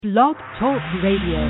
Blog Talk Radio.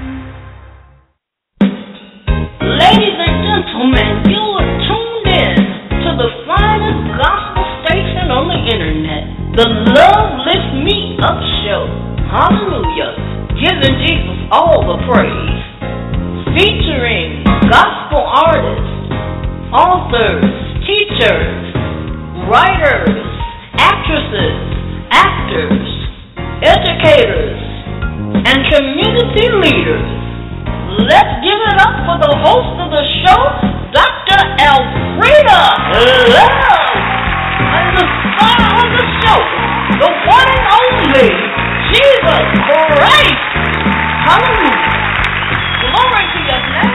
Ladies and gentlemen, you are tuned in to the finest gospel station on the internet, the Love Lift Me Up Show. Hallelujah. Giving Jesus all the praise. Featuring gospel artists, authors, teachers, writers, actresses, actors, educators, and community leaders. Let's give it up for the host of the show, Dr. Elfrida Love, and the star of the show, the one and only Jesus Christ. Hallelujah. Glory to your name.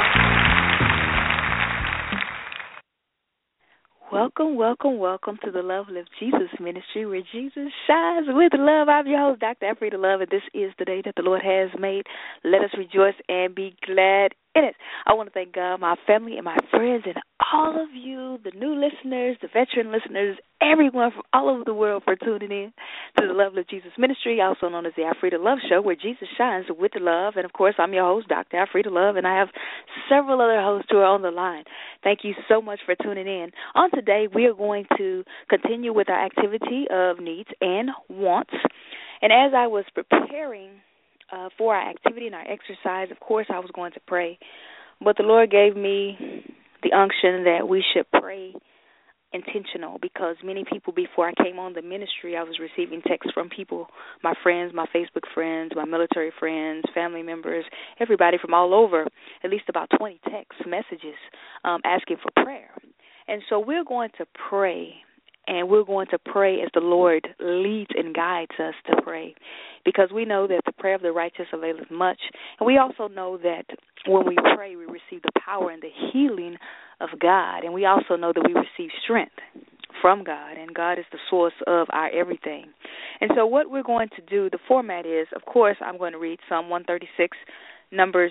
Welcome to the Love Lift Jesus Ministry, where Jesus shines with love. I'm your host, Dr. Elfrida Love, and this is the day that the Lord has made. Let us rejoice and be glad in it. I want to thank God, my family, and my friends, and all of you, the new listeners, the veteran listeners, everyone from all over the world for tuning in to the Love Lift Jesus Ministry, also known as the Elfrida Love Show, where Jesus shines with love. And, of course, I'm your host, Dr. Elfrida Love, and I have several other hosts who are on the line. Thank you so much for tuning in. On today, we are going to continue with our activity of needs and wants. And as I was preparing for our activity and our exercise, of course, I was going to pray. But the Lord gave me the unction that we should pray intentional, because many people, before I came on the ministry, I was receiving texts from people, my friends, my Facebook friends, my military friends, family members, everybody from all over, at least about 20 text messages asking for prayer. And so we're going to pray, and we're going to pray as the Lord leads and guides us to pray, because we know that the prayer of the righteous availeth much. And we also know that when we pray, we receive the power and the healing of God. And we also know that we receive strength from God, and God is the source of our everything. And so what we're going to do, the format is, of course, I'm going to read Psalm 136, Numbers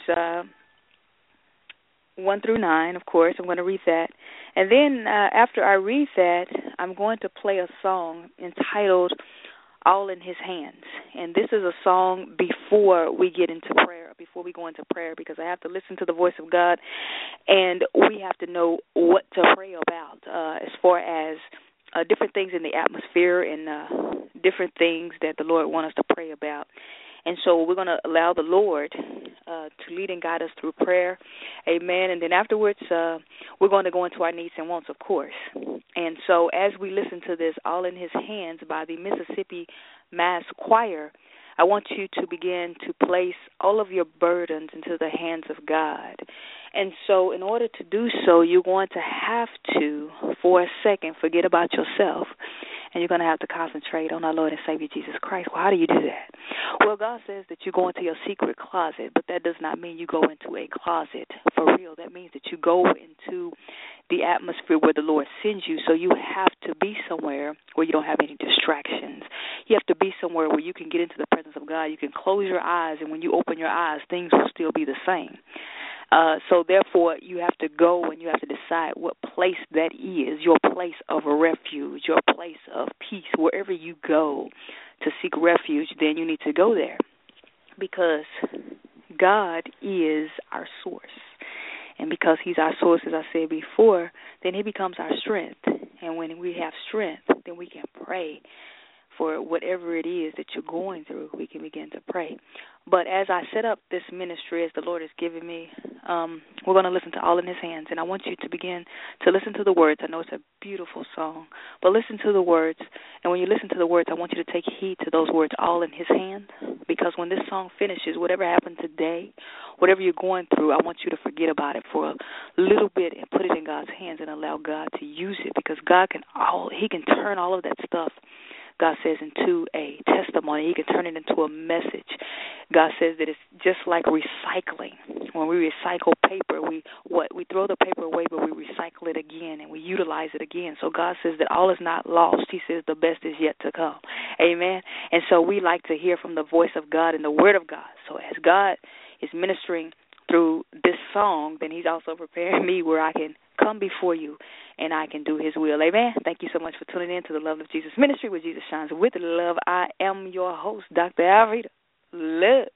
1 through 9, of course. I'm going to read that. And then after I read that, I'm going to play a song entitled All in His Hands. And this is a song before we get into prayer, before we go into prayer, because I have to listen to the voice of God, and we have to know what to pray about as far as different things in the atmosphere and different things that the Lord wants us to pray about. And so we're going to allow the Lord to lead and guide us through prayer. Amen. And then afterwards, we're going to go into our needs and wants, of course. And so as we listen to this, All in His Hands by the Mississippi Mass Choir, I want you to begin to place all of your burdens into the hands of God. And so in order to do so, you're going to have to, for a second, forget about yourself. And you're going to have to concentrate on our Lord and Savior Jesus Christ. Well, how do you do that? Well, God says that you go into your secret closet, but that does not mean you go into a closet for real. That means that you go into the atmosphere where the Lord sends you. So you have to be somewhere where you don't have any distractions. You have to be somewhere where you can get into the presence of God. You can close your eyes, and when you open your eyes, things will still be the same. So therefore, you have to go and you have to decide what place that is, your place of refuge, your place of peace. Wherever you go to seek refuge, then you need to go there, because God is our source. And because He's our source, as I said before, then He becomes our strength. And when we have strength, then we can pray for whatever it is that you're going through. We can begin to pray. But as I set up this ministry, as the Lord has given me, we're going to listen to All in His Hands. And I want you to begin to listen to the words. I know it's a beautiful song, but listen to the words. And when you listen to the words, I want you to take heed to those words, all in His hands, because when this song finishes, whatever happened today, whatever you're going through, I want you to forget about it for a little bit and put it in God's hands and allow God to use it, because He can turn all of that stuff, God says, into a testimony. He can turn it into a message. God says that it's just like recycling. When we recycle paper, we throw the paper away, but we recycle it again and we utilize it again. So God says that all is not lost. He says the best is yet to come. Amen. And so we like to hear from the voice of God and the word of God. So as God is ministering through this song, then He's also preparing me where I can come before you and I can do His will. Amen. Thank you so much for tuning in to the Love of Jesus Ministry, where Jesus shines with love. I am your host, Dr. Elfrida love.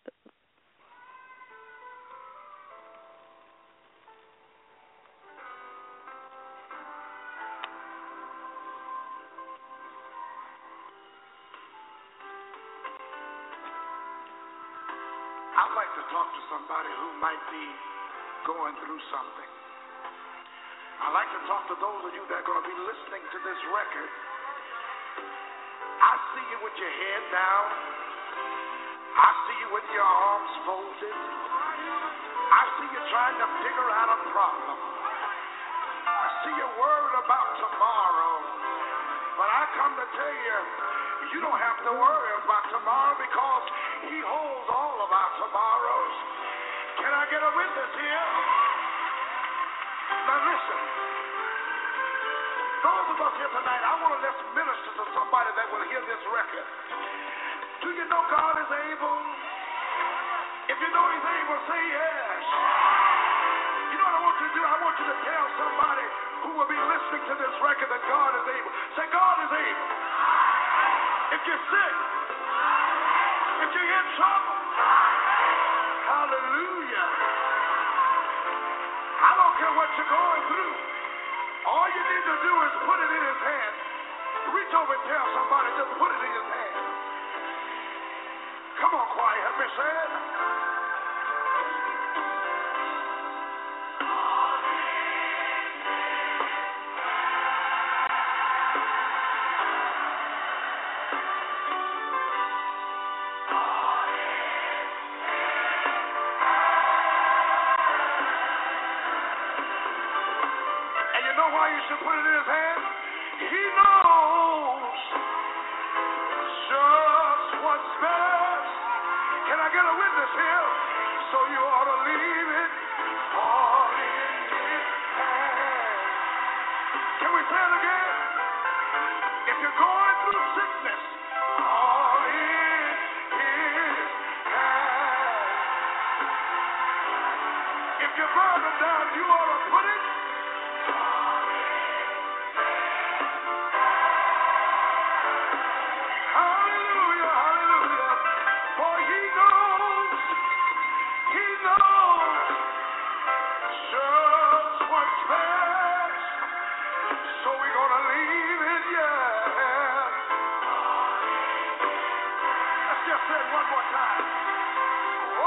I'd like to talk to somebody who might be going through something. I'd like to talk to those of you that are going to be listening to this record. I see you with your head down. I see you with your arms folded. I see you trying to figure out a problem. I see you worried about tomorrow. But I come to tell you, you don't have to worry about tomorrow because He holds all of our tomorrows. Can I get a witness here? Now listen. Those of us here tonight, I want to let's minister to somebody that will hear this record. Do you know God is able? If you know He's able, say yes. You know what I want you to do? I want you to tell somebody who will be listening to this record that God is able. Say, God is able. If you're sick, if you're in trouble, hallelujah. I don't care what you're going through. All you need to do is put it in His hand. Reach over and tell somebody, just put it in His hand. Come on, choir, help me say it. Why you should put it in His hand? He knows just what's best. Can I get a witness here? So you ought to leave it all in His hand. Can we say it again? If you're going through sickness, all in His hand. If you're burdened down, you ought to put it. One more time.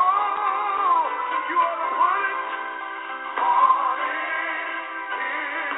Oh, you ought to put it all in His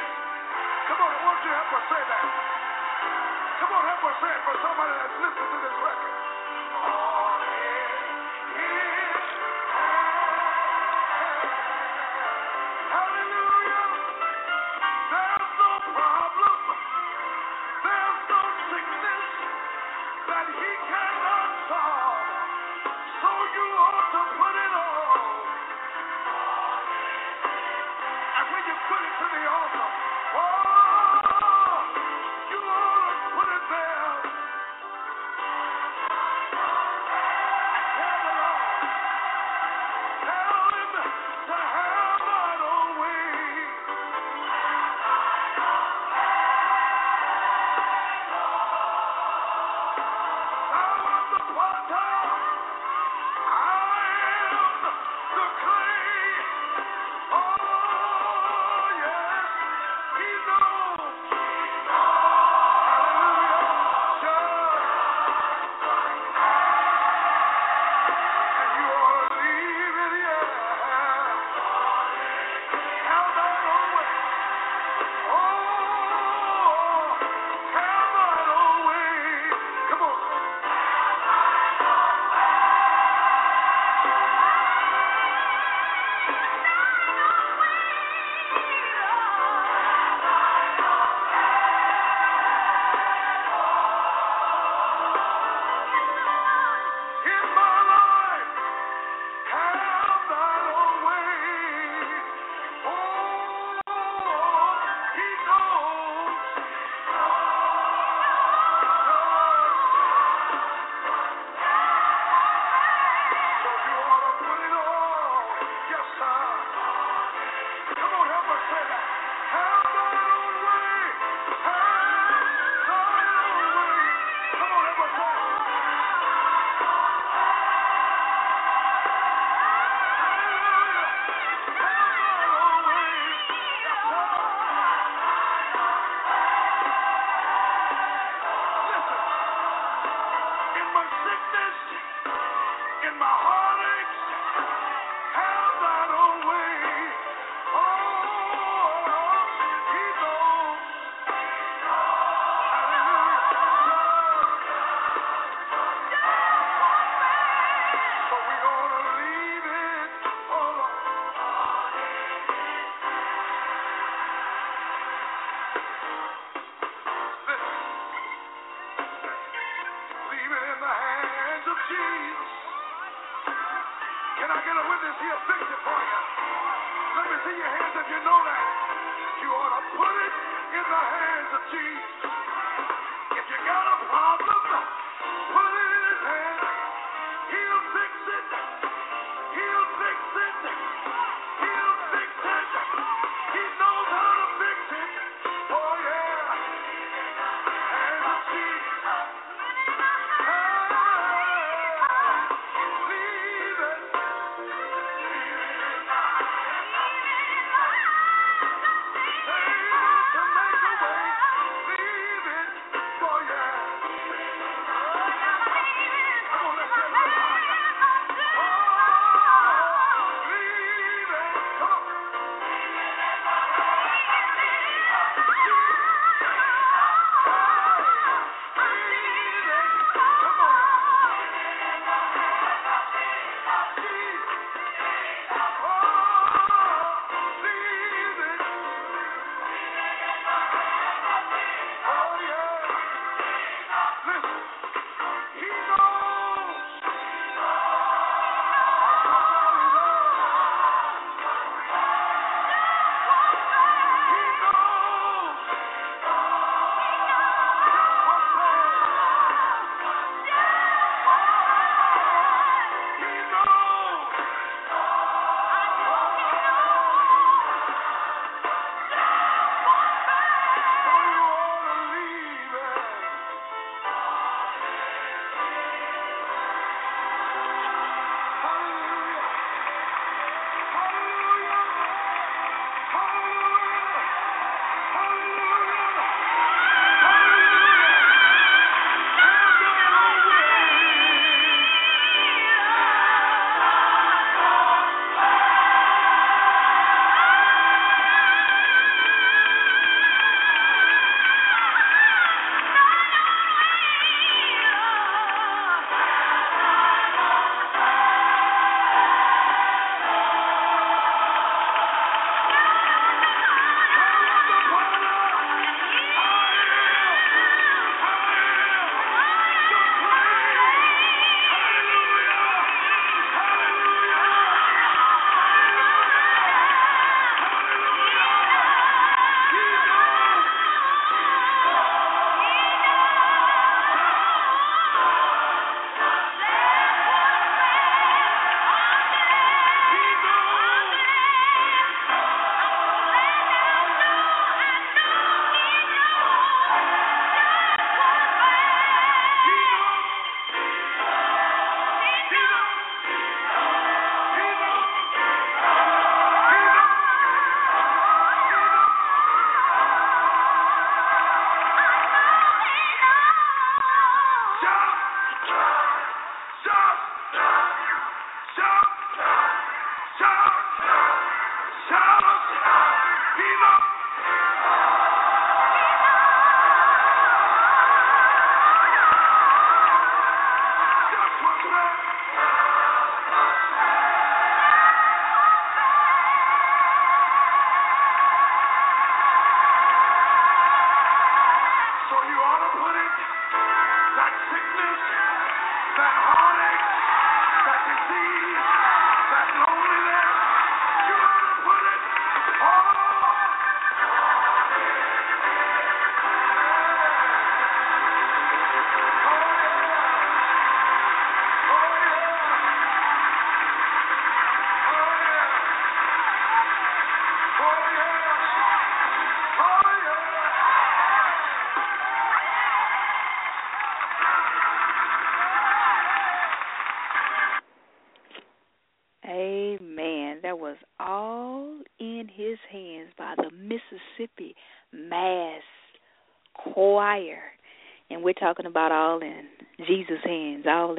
Amen. That was All in His Hands by the Mississippi Mass Choir. And we're talking about all in Jesus' hands, all in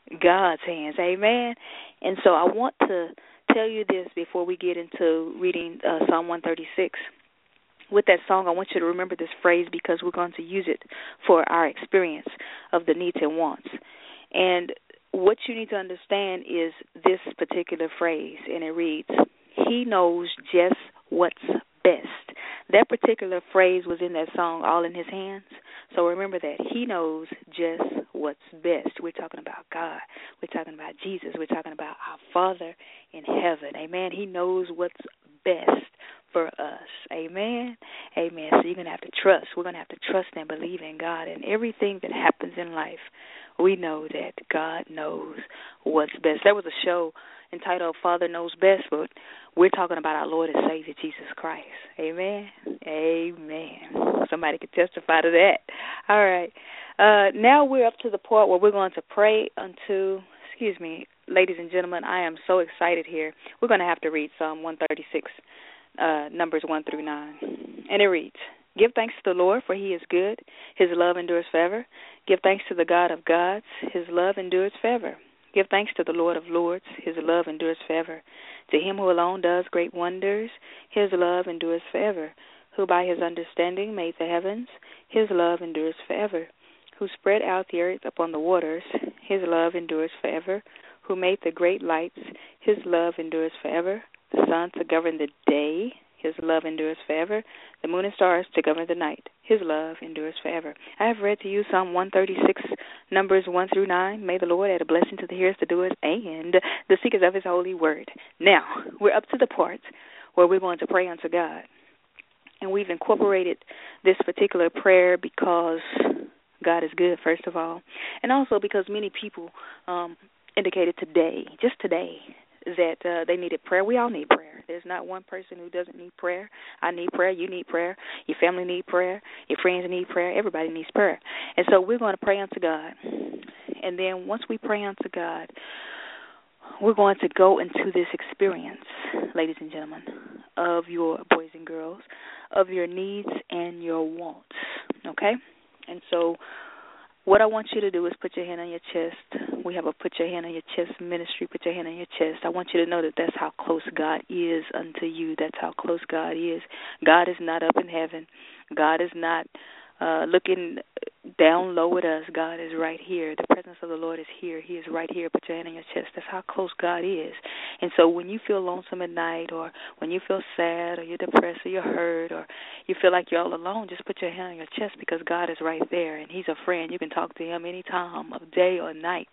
God's hands. Amen. And so I want to tell you this before we get into reading Psalm 136. With that song, I want you to remember this phrase because we're going to use it for our experience of the needs and wants. And what you need to understand is this particular phrase, and it reads, He knows just what's best. That particular phrase was in that song, All in His Hands. So remember that. He knows just what's best. We're talking about God. We're talking about Jesus. We're talking about our Father in heaven. Amen. He knows what's best for us. Amen. Amen. So you're going to have to trust. We're going to have to trust and believe in God. And everything that happens in life, we know that God knows what's best. There was a show entitled Father Knows Best, but we're talking about our Lord and Savior, Jesus Christ. Amen. Amen. Somebody could testify to that. All right. Now we're up to the part where we're going to pray unto, ladies and gentlemen, I am so excited here. We're going to have to read Psalm 136, Numbers 1 through 9. And it reads, Give thanks to the Lord, for He is good. His love endures forever. Give thanks to the God of gods. His love endures forever. Give thanks to the Lord of lords. His love endures forever. To Him who alone does great wonders, His love endures forever. Who by His understanding made the heavens, His love endures forever. Who spread out the earth upon the waters, His love endures forever. Who made the great lights, His love endures forever. The sun to govern the day, His love endures forever. The moon and stars to govern the night, His love endures forever. I have read to you Psalm 136, Numbers 1 through 9. May the Lord add a blessing to the hearers, the doers, and the seekers of His holy word. Now, we're up to the part where we're going to pray unto God. And we've incorporated this particular prayer because God is good, first of all, and also because many people indicated today, just today, that they needed prayer. We all need prayer. There's not one person who doesn't need prayer. I need prayer. You need prayer. Your family need prayer. Your friends need prayer. Everybody needs prayer. And so we're going to pray unto God. And then once we pray unto God, we're going to go into this experience, ladies and gentlemen, of your boys and girls, of your needs and your wants, okay? And so what I want you to do is put your hand on your chest. We have a Put Your Hand on Your Chest ministry. Put your hand on your chest. I want you to know that that's how close God is unto you. That's how close God is. God is not up in heaven. God is not looking down low at us. God is right here. The presence of the Lord is here. He is right here. Put your hand on your chest. That's how close God is. And so when you feel lonesome at night, or when you feel sad, or you're depressed, or you're hurt, or you feel like you're all alone, just put your hand on your chest, because God is right there, and He's a friend. You can talk to Him any time of day or night.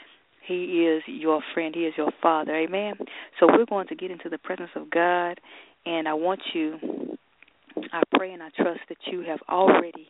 He is your friend. He is your Father. Amen? So we're going to get into the presence of God, and I want you, I pray and I trust that you have already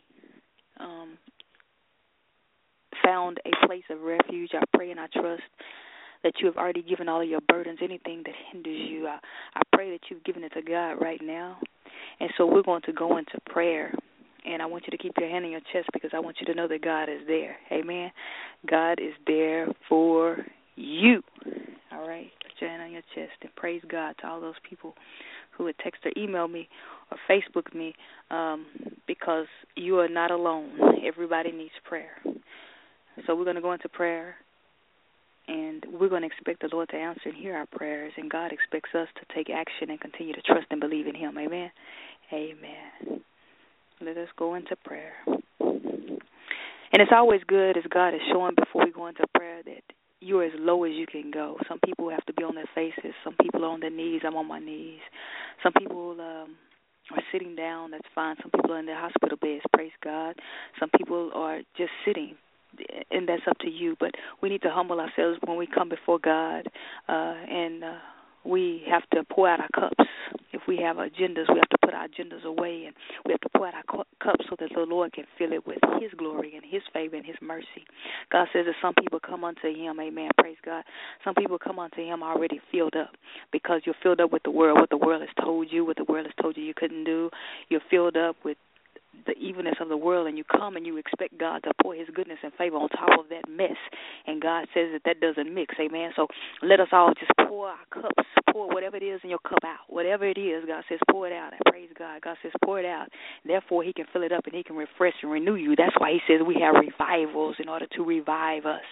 found a place of refuge. I pray and I trust that you have already given all of your burdens, anything that hinders you. I pray that you've given it to God right now. And so we're going to go into prayer. And I want you to keep your hand on your chest, because I want you to know that God is there. Amen. God is there for you. All right. Put your hand on your chest and praise God to all those people who would text or email me or Facebook me, because you are not alone. Everybody needs prayer. So we're going to go into prayer, and we're going to expect the Lord to answer and hear our prayers, and God expects us to take action and continue to trust and believe in Him. Amen. Amen. Let us go into prayer. And it's always good, as God is showing before we go into prayer, that you're as low as you can go. Some people have to be on their faces. Some people are on their knees. I'm on my knees. Some people are sitting down. That's fine. Some people are in their hospital beds. Praise God. Some people are just sitting, and that's up to you. But we need to humble ourselves when we come before God, and we have to pour out our cups. If we have agendas, we have to put our agendas away, and we have to pour out our cups so that the Lord can fill it with His glory and His favor and His mercy. God says that some people come unto Him, amen, praise God. Some people come unto Him already filled up, because you're filled up with the world, what the world has told you, what the world has told you you couldn't do. You're filled up with the evilness of the world, and you come and you expect God to pour His goodness and favor on top of that mess, and God says that doesn't mix, amen. So let us all just pour our cups, pour whatever it is in your cup out, whatever it is. God says pour it out, and praise God. God says pour it out, therefore He can fill it up, and He can refresh and renew you. That's why He says we have revivals in order to revive us.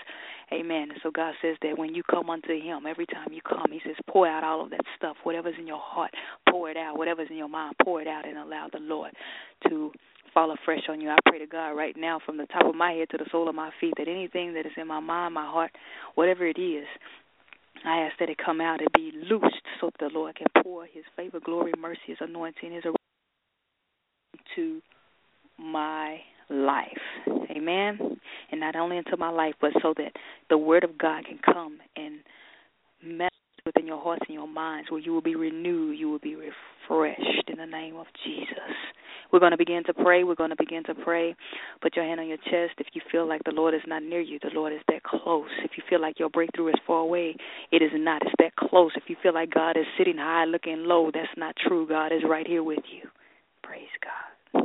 Amen. And so God says that when you come unto him, every time you come, he says, pour out all of that stuff. Whatever's in your heart, pour it out. Whatever's in your mind, pour it out and allow the Lord to fall afresh on you. I pray to God right now from the top of my head to the sole of my feet that anything that is in my mind, my heart, whatever it is, I ask that it come out and be loosed so that the Lord can pour his favor, glory, mercy, his anointing, his to my life. Amen. And not only into my life, but so that the word of God can come and manifest within your hearts and your minds, where you will be renewed, you will be refreshed in the name of Jesus. We're going to begin to pray. We're going to begin to pray. Put your hand on your chest. If you feel like the Lord is not near you, the Lord is that close. If you feel like your breakthrough is far away, it is not. It's that close. If you feel like God is sitting high looking low, that's not true. God is right here with you. Praise God.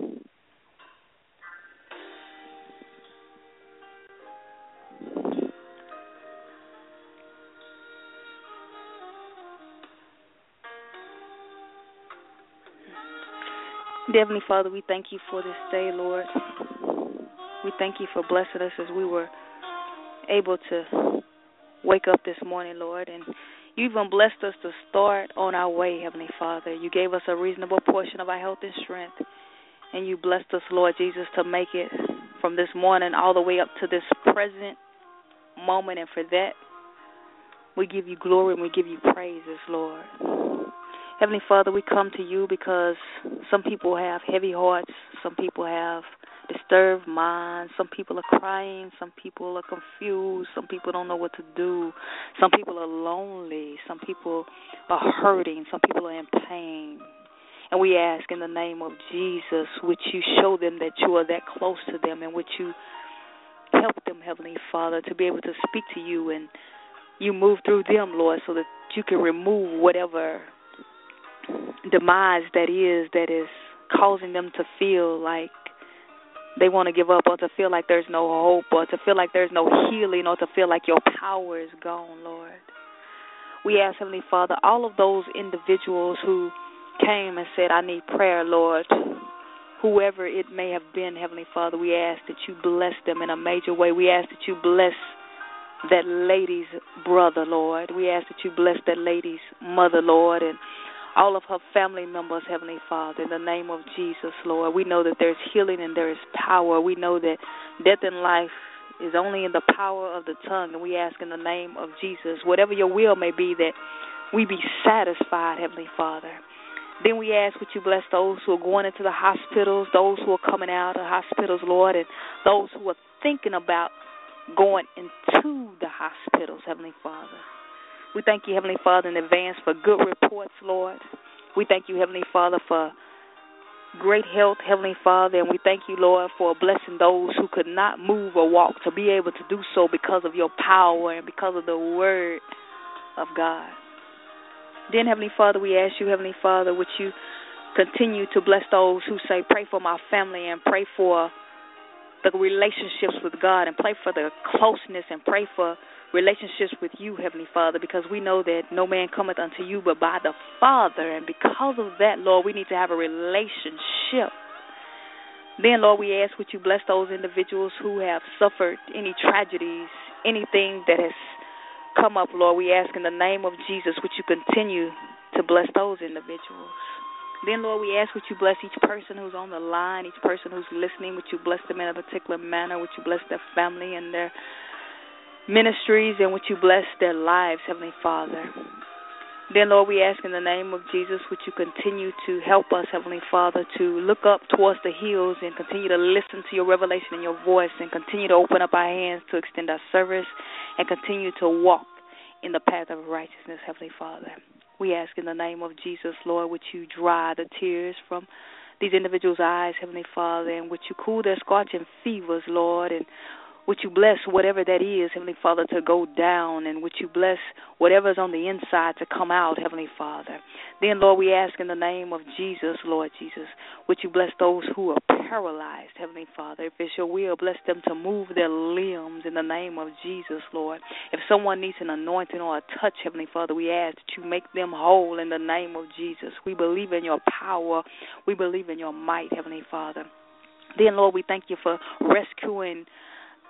Heavenly Father, we thank you for this day, Lord. We thank you for blessing us as we were able to wake up this morning, Lord. And you even blessed us to start on our way, Heavenly Father. You gave us a reasonable portion of our health and strength. And you blessed us, Lord Jesus, to make it from this morning all the way up to this present moment. And for that, we give you glory and we give you praises, Lord. Heavenly Father, we come to you because some people have heavy hearts, some people have disturbed minds, some people are crying, some people are confused, some people don't know what to do, some people are lonely, some people are hurting, some people are in pain. And we ask in the name of Jesus, would you show them that you are that close to them, and would you help them, Heavenly Father, to be able to speak to you, and you move through them, Lord, so that you can remove whatever demise that is causing them to feel like they want to give up, or to feel like there's no hope, or to feel like there's no healing, or to feel like your power is gone, Lord. We ask, Heavenly Father, all of those individuals who came and said, I need prayer, Lord, whoever it may have been, Heavenly Father, we ask that you bless them in a major way. We ask that you bless that lady's brother, Lord. We ask that you bless that lady's mother, Lord, and all of her family members, Heavenly Father, in the name of Jesus, Lord. We know that there's healing and there is power. We know that death and life is only in the power of the tongue, and we ask in the name of Jesus, whatever your will may be, that we be satisfied, Heavenly Father. Then we ask would you bless those who are going into the hospitals, those who are coming out of hospitals, Lord, and those who are thinking about going into the hospitals, Heavenly Father. We thank you, Heavenly Father, in advance for good reports, Lord. We thank you, Heavenly Father, for great health, Heavenly Father, and we thank you, Lord, for blessing those who could not move or walk to be able to do so because of your power and because of the word of God. Then, Heavenly Father, we ask you, Heavenly Father, would you continue to bless those who say, pray for my family and pray for the relationships with God and pray for the closeness and pray for relationships with you, Heavenly Father, because we know that no man cometh unto you but by the Father, and because of that, Lord, we need to have a relationship. Then, Lord, we ask would you bless those individuals who have suffered any tragedies, anything that has come up, Lord. We ask in the name of Jesus would you continue to bless those individuals. Then, Lord, we ask would you bless each person who's on the line, each person who's listening, would you bless them in a particular manner, would you bless their family and their ministries, and would you bless their lives, Heavenly Father. Then, Lord, we ask in the name of Jesus, would you continue to help us, Heavenly Father, to look up towards the hills and continue to listen to your revelation and your voice, and continue to open up our hands to extend our service and continue to walk in the path of righteousness, Heavenly Father. We ask in the name of Jesus, Lord, would you dry the tears from these individuals' eyes, Heavenly Father, and would you cool their scorching fevers, Lord, and would you bless whatever that is, Heavenly Father, to go down, and would you bless whatever's on the inside to come out, Heavenly Father. Then, Lord, we ask in the name of Jesus, Lord Jesus, would you bless those who are paralyzed, Heavenly Father. If it's your will, bless them to move their limbs in the name of Jesus, Lord. If someone needs an anointing or a touch, Heavenly Father, we ask that you make them whole in the name of Jesus. We believe in your power. We believe in your might, Heavenly Father. Then, Lord, we thank you for rescuing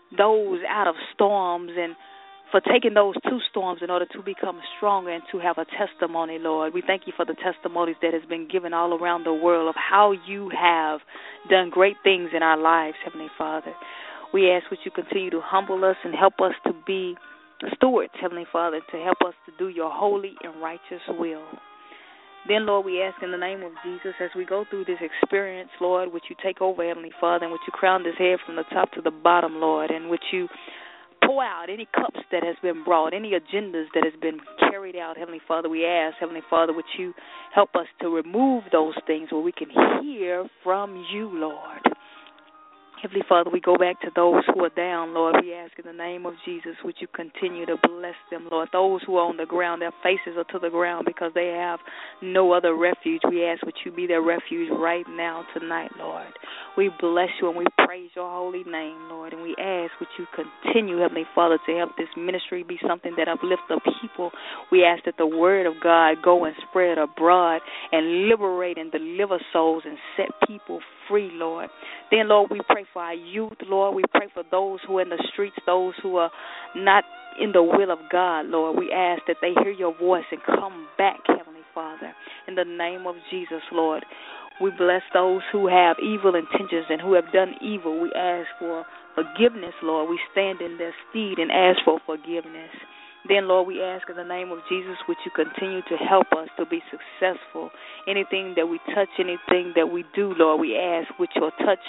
those out of storms and for taking those two storms in order to become stronger and to have a testimony, Lord. We thank you for the testimonies that has been given all around the world of how you have done great things in our lives, Heavenly Father. We ask that you continue to humble us and help us to be stewards, Heavenly Father, to help us to do your holy and righteous will. Then, Lord, we ask in the name of Jesus, as we go through this experience, Lord, would you take over, Heavenly Father, and would you crown this head from the top to the bottom, Lord, and would you pour out any cups that has been brought, any agendas that has been carried out, Heavenly Father. We ask, Heavenly Father, would you help us to remove those things where we can hear from you, Lord. Heavenly Father, we go back to those who are down, Lord. We ask in the name of Jesus, would you continue to bless them, Lord. Those who are on the ground, their faces are to the ground because they have no other refuge. We ask would you be their refuge right now tonight, Lord. We bless you and we praise your holy name, Lord. And we ask would you continue, Heavenly Father, to help this ministry be something that uplifts the people. We ask that the word of God go and spread abroad and liberate and deliver souls and set people free, Lord. Then, Lord, we pray for our youth, Lord. We pray for those who are in the streets, those who are not in the will of God, Lord. We ask that they hear your voice and come back, Heavenly Father, in the name of Jesus, Lord. We bless those who have evil intentions and who have done evil. We ask for forgiveness, Lord. We stand in their stead and ask for forgiveness. Then, Lord, we ask in the name of Jesus, would you continue to help us to be successful. Anything that we touch, anything that we do, Lord, we ask with your touch,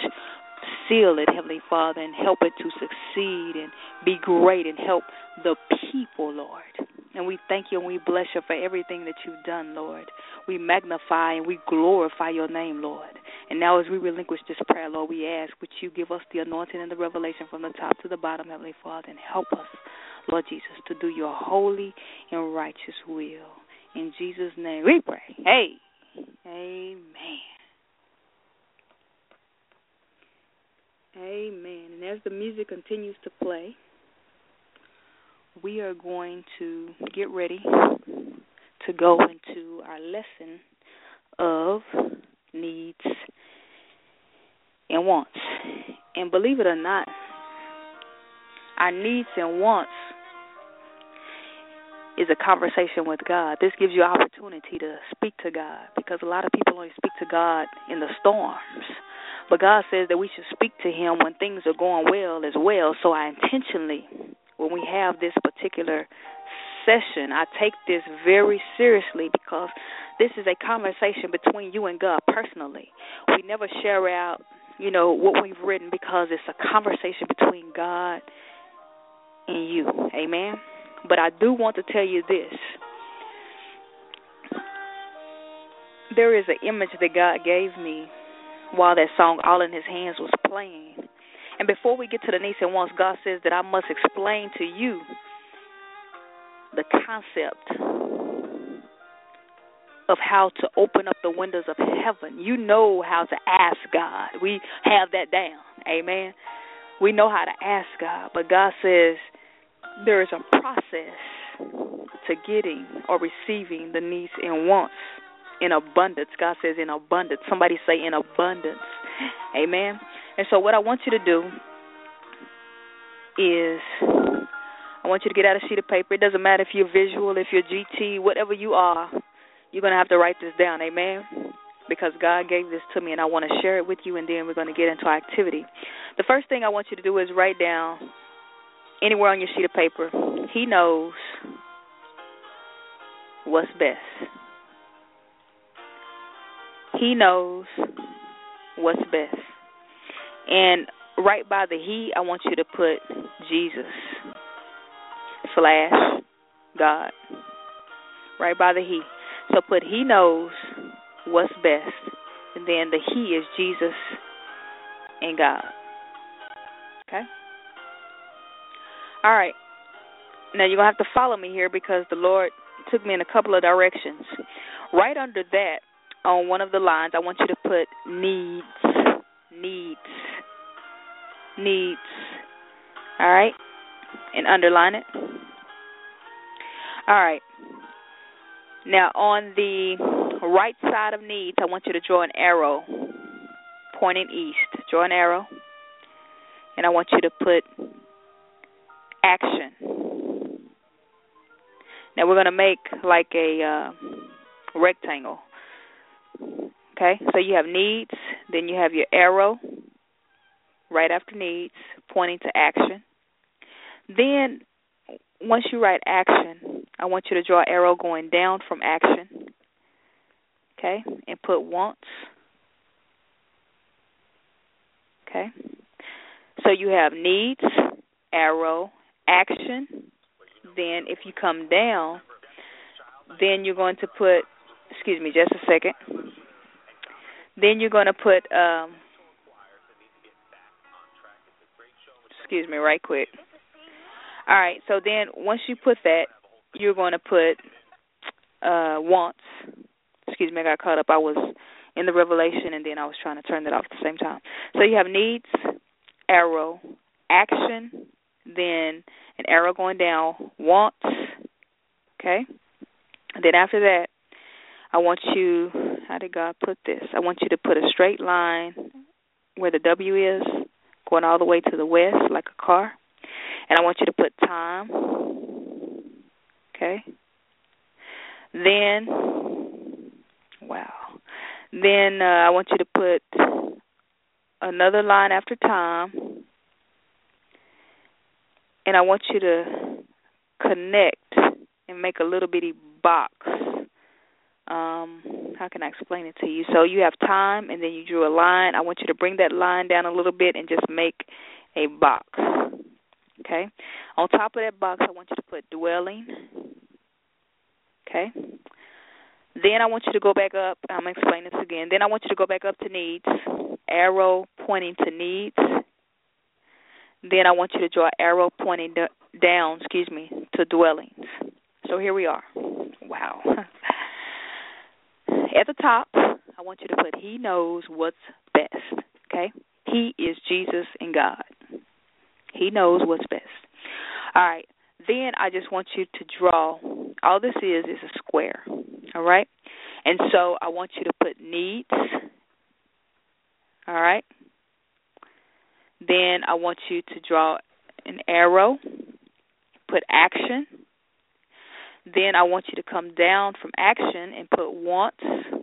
seal it, Heavenly Father, and help it to succeed and be great and help the people, Lord. And we thank you and we bless you for everything that you've done, Lord. We magnify and we glorify your name, Lord. And now as we relinquish this prayer, Lord, we ask would you give us the anointing and the revelation from the top to the bottom, Heavenly Father, and help us, Lord Jesus, to do your holy and righteous will. In Jesus' name we pray. Hey, amen. Amen. And as the music continues to play, we are going to get ready to go into our lesson of needs and wants. And believe it or not, our needs and wants is a conversation with God. This gives you opportunity to speak to God because a lot of people only speak to God in the storms. But God says that we should speak to him when things are going well as well. So I intentionally, when we have this particular session, I take this very seriously because this is a conversation between you and God personally. We never share out, what we've written because it's a conversation between God and you. Amen? But I do want to tell you this. There is an image that God gave me while that song All in His Hands was playing. And before we get to the needs and wants, God says that I must explain to you the concept of how to open up the windows of heaven. You know how to ask God. We have that down. Amen. We know how to ask God. But God says there is a process to getting or receiving the needs and wants in abundance. God says in abundance. Somebody say in abundance. Amen. And so what I want you to do is I want you to get out a sheet of paper. It doesn't matter if you're visual, if you're GT, whatever you are, you're going to have to write this down. Amen. Because God gave this to me and I want to share it with you, and then we're going to get into our activity. The first thing I want you to do is write down anywhere on your sheet of paper, He knows what's best. He knows what's best. And right by the He, I want you to put Jesus / God. Right by the He. So put He knows what's best. And then the He is Jesus and God. Okay? All right. Now you're going to have to follow me here because the Lord took me in a couple of directions. Right under that, on one of the lines, I want you to put needs. All right? And underline it. All right. Now, on the right side of needs, I want you to draw an arrow pointing east. Draw an arrow. And I want you to put action. Now we're going to make like a rectangle. Okay, so you have needs, then you have your arrow right after needs, pointing to action. Then once you write action, I want you to draw an arrow going down from action. Okay, and put wants. Okay, so you have needs, arrow, action. Then if you come down, then you're going to put, excuse me, just a second. Then you're going to put, excuse me, right quick. All right, so then once you put that, you're going to put wants. Excuse me, I got caught up. I was in the revelation, and then I was trying to turn that off at the same time. So you have needs, arrow, action, then an arrow going down, wants, okay? And then after that, I want you, how did God put this? I want you to put a straight line where the W is, going all the way to the west like a car. And I want you to put time, okay? Then, wow. Then I want you to put another line after time. And I want you to connect and make a little bitty box. How can I explain it to you? So you have time, and then you drew a line. I want you to bring that line down a little bit and just make a box. Okay? On top of that box, I want you to put dwelling. Okay? Then I want you to go back up. I'm going to explain this again. Then I want you to go back up to needs. Arrow pointing to needs. Then I want you to draw an arrow pointing down, to dwellings. So here we are. Wow. At the top, I want you to put He knows what's best. Okay? He is Jesus and God. He knows what's best. All right. Then I just want you to draw, all this is a square. All right? And so I want you to put needs. All right? Then I want you to draw an arrow, put action. Then I want you to come down from action and put wants.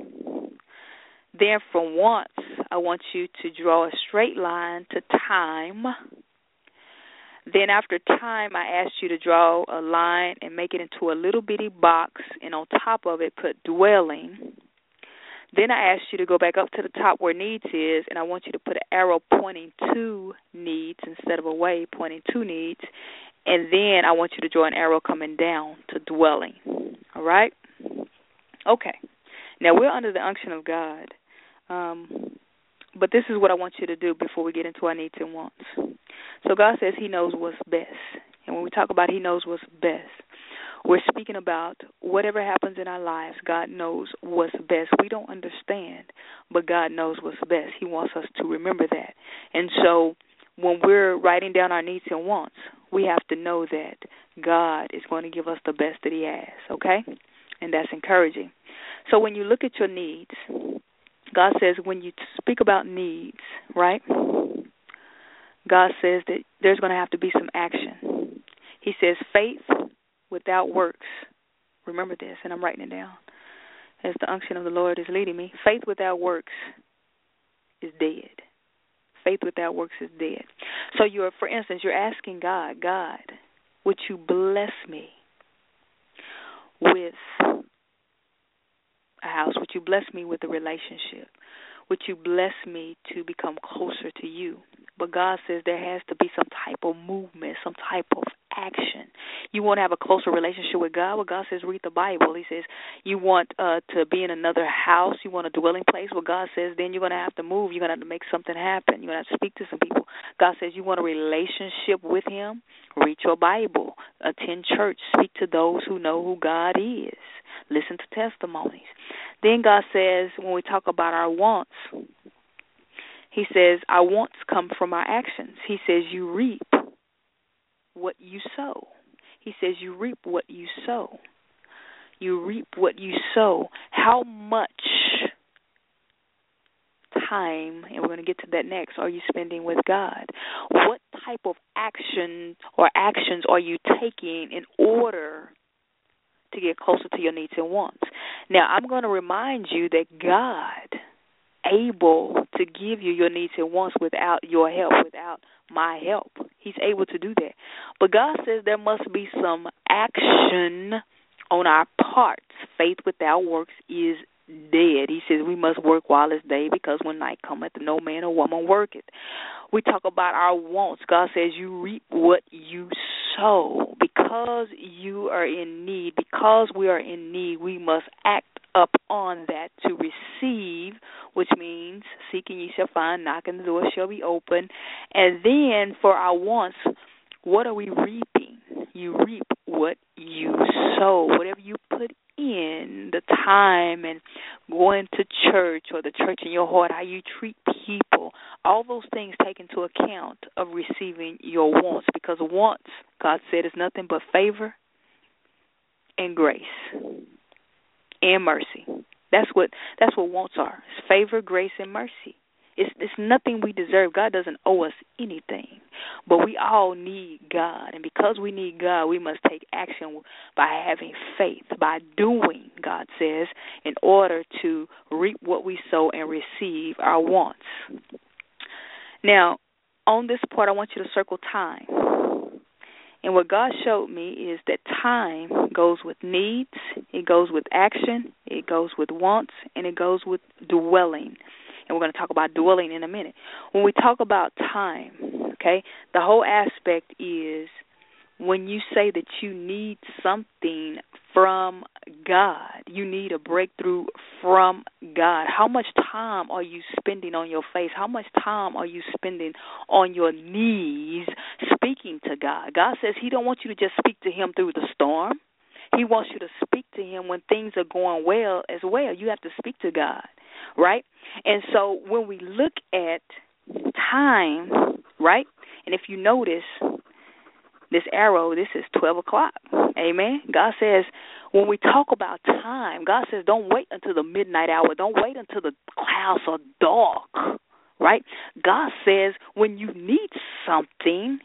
Then from wants, I want you to draw a straight line to time. Then after time, I asked you to draw a line and make it into a little bitty box, and on top of it put dwelling. Then I asked you to go back up to the top where needs is, and I want you to put an arrow pointing to needs instead of away, pointing to needs. And then I want you to draw an arrow coming down to dwelling. All right? Okay. Now, we're under the unction of God. But this is what I want you to do before we get into our needs and wants. So God says He knows what's best. And when we talk about He knows what's best, we're speaking about whatever happens in our lives, God knows what's best. We don't understand, but God knows what's best. He wants us to remember that. And so when we're writing down our needs and wants, we have to know that God is going to give us the best that He has, okay? And that's encouraging. So when you look at your needs, God says when you speak about needs, right, God says that there's going to have to be some action. He says faith without works, remember this, and I'm writing it down as the unction of the Lord is leading me. Faith without works is dead. Faith without works is dead. So for instance, you're asking God, would you bless me with a house? Would you bless me with a relationship? Would you bless me to become closer to you? But God says there has to be some type of movement, some type of action. You want to have a closer relationship with God? Well, God says read the Bible. He says you want to be in another house. You want a dwelling place. Well, God says then you're going to have to move. You're going to have to make something happen. You're going to have to speak to some people. God says you want a relationship with Him? Read your Bible. Attend church. Speak to those who know who God is. Listen to testimonies. Then God says when we talk about our wants, He says our wants come from our actions. He says you reap what you sow. He says you reap what you sow. You reap what you sow. How much time, and we're going to get to that next, are you spending with God? What type of action or actions are you taking in order to get closer to your needs and wants? Now, I'm going to remind you that God able to give you your needs and wants without your help, without my help. He's able to do that. But God says there must be some action on our parts. Faith without works is dead. He says we must work while it's day, because when night cometh, no man or woman worketh. We talk about our wants. God says you reap what you sow. Because you are in need, because we are in need, we must act up on that to receive, which means seeking ye shall find, knocking the door shall be open. And then for our wants, what are we reaping? You reap what you sow. Whatever you put in, the time and going to church or the church in your heart, how you treat people, all those things take into account of receiving your wants, because wants, God said, is nothing but favor and grace and mercy. That's what wants are. It's favor, grace, and mercy. It's nothing we deserve. God doesn't owe us anything. But we all need God. And because we need God, we must take action by having faith, by doing, God says, in order to reap what we sow and receive our wants. Now, on this part, I want you to circle time. And what God showed me is that time goes with needs, it goes with action, it goes with wants, and it goes with dwelling. And we're going to talk about dwelling in a minute. When we talk about time, okay, the whole aspect is when you say that you need something from God, you need a breakthrough from God. How much time are you spending on your face? How much time are you spending on your knees speaking to God? God says He don't want you to just speak to Him through the storm. He wants you to speak to Him when things are going well as well. You have to speak to God, right? And so when we look at time, right, and if you notice this arrow, this is 12 o'clock, amen? God says when we talk about time, God says don't wait until the midnight hour. Don't wait until the clouds are dark, right? God says when you need something,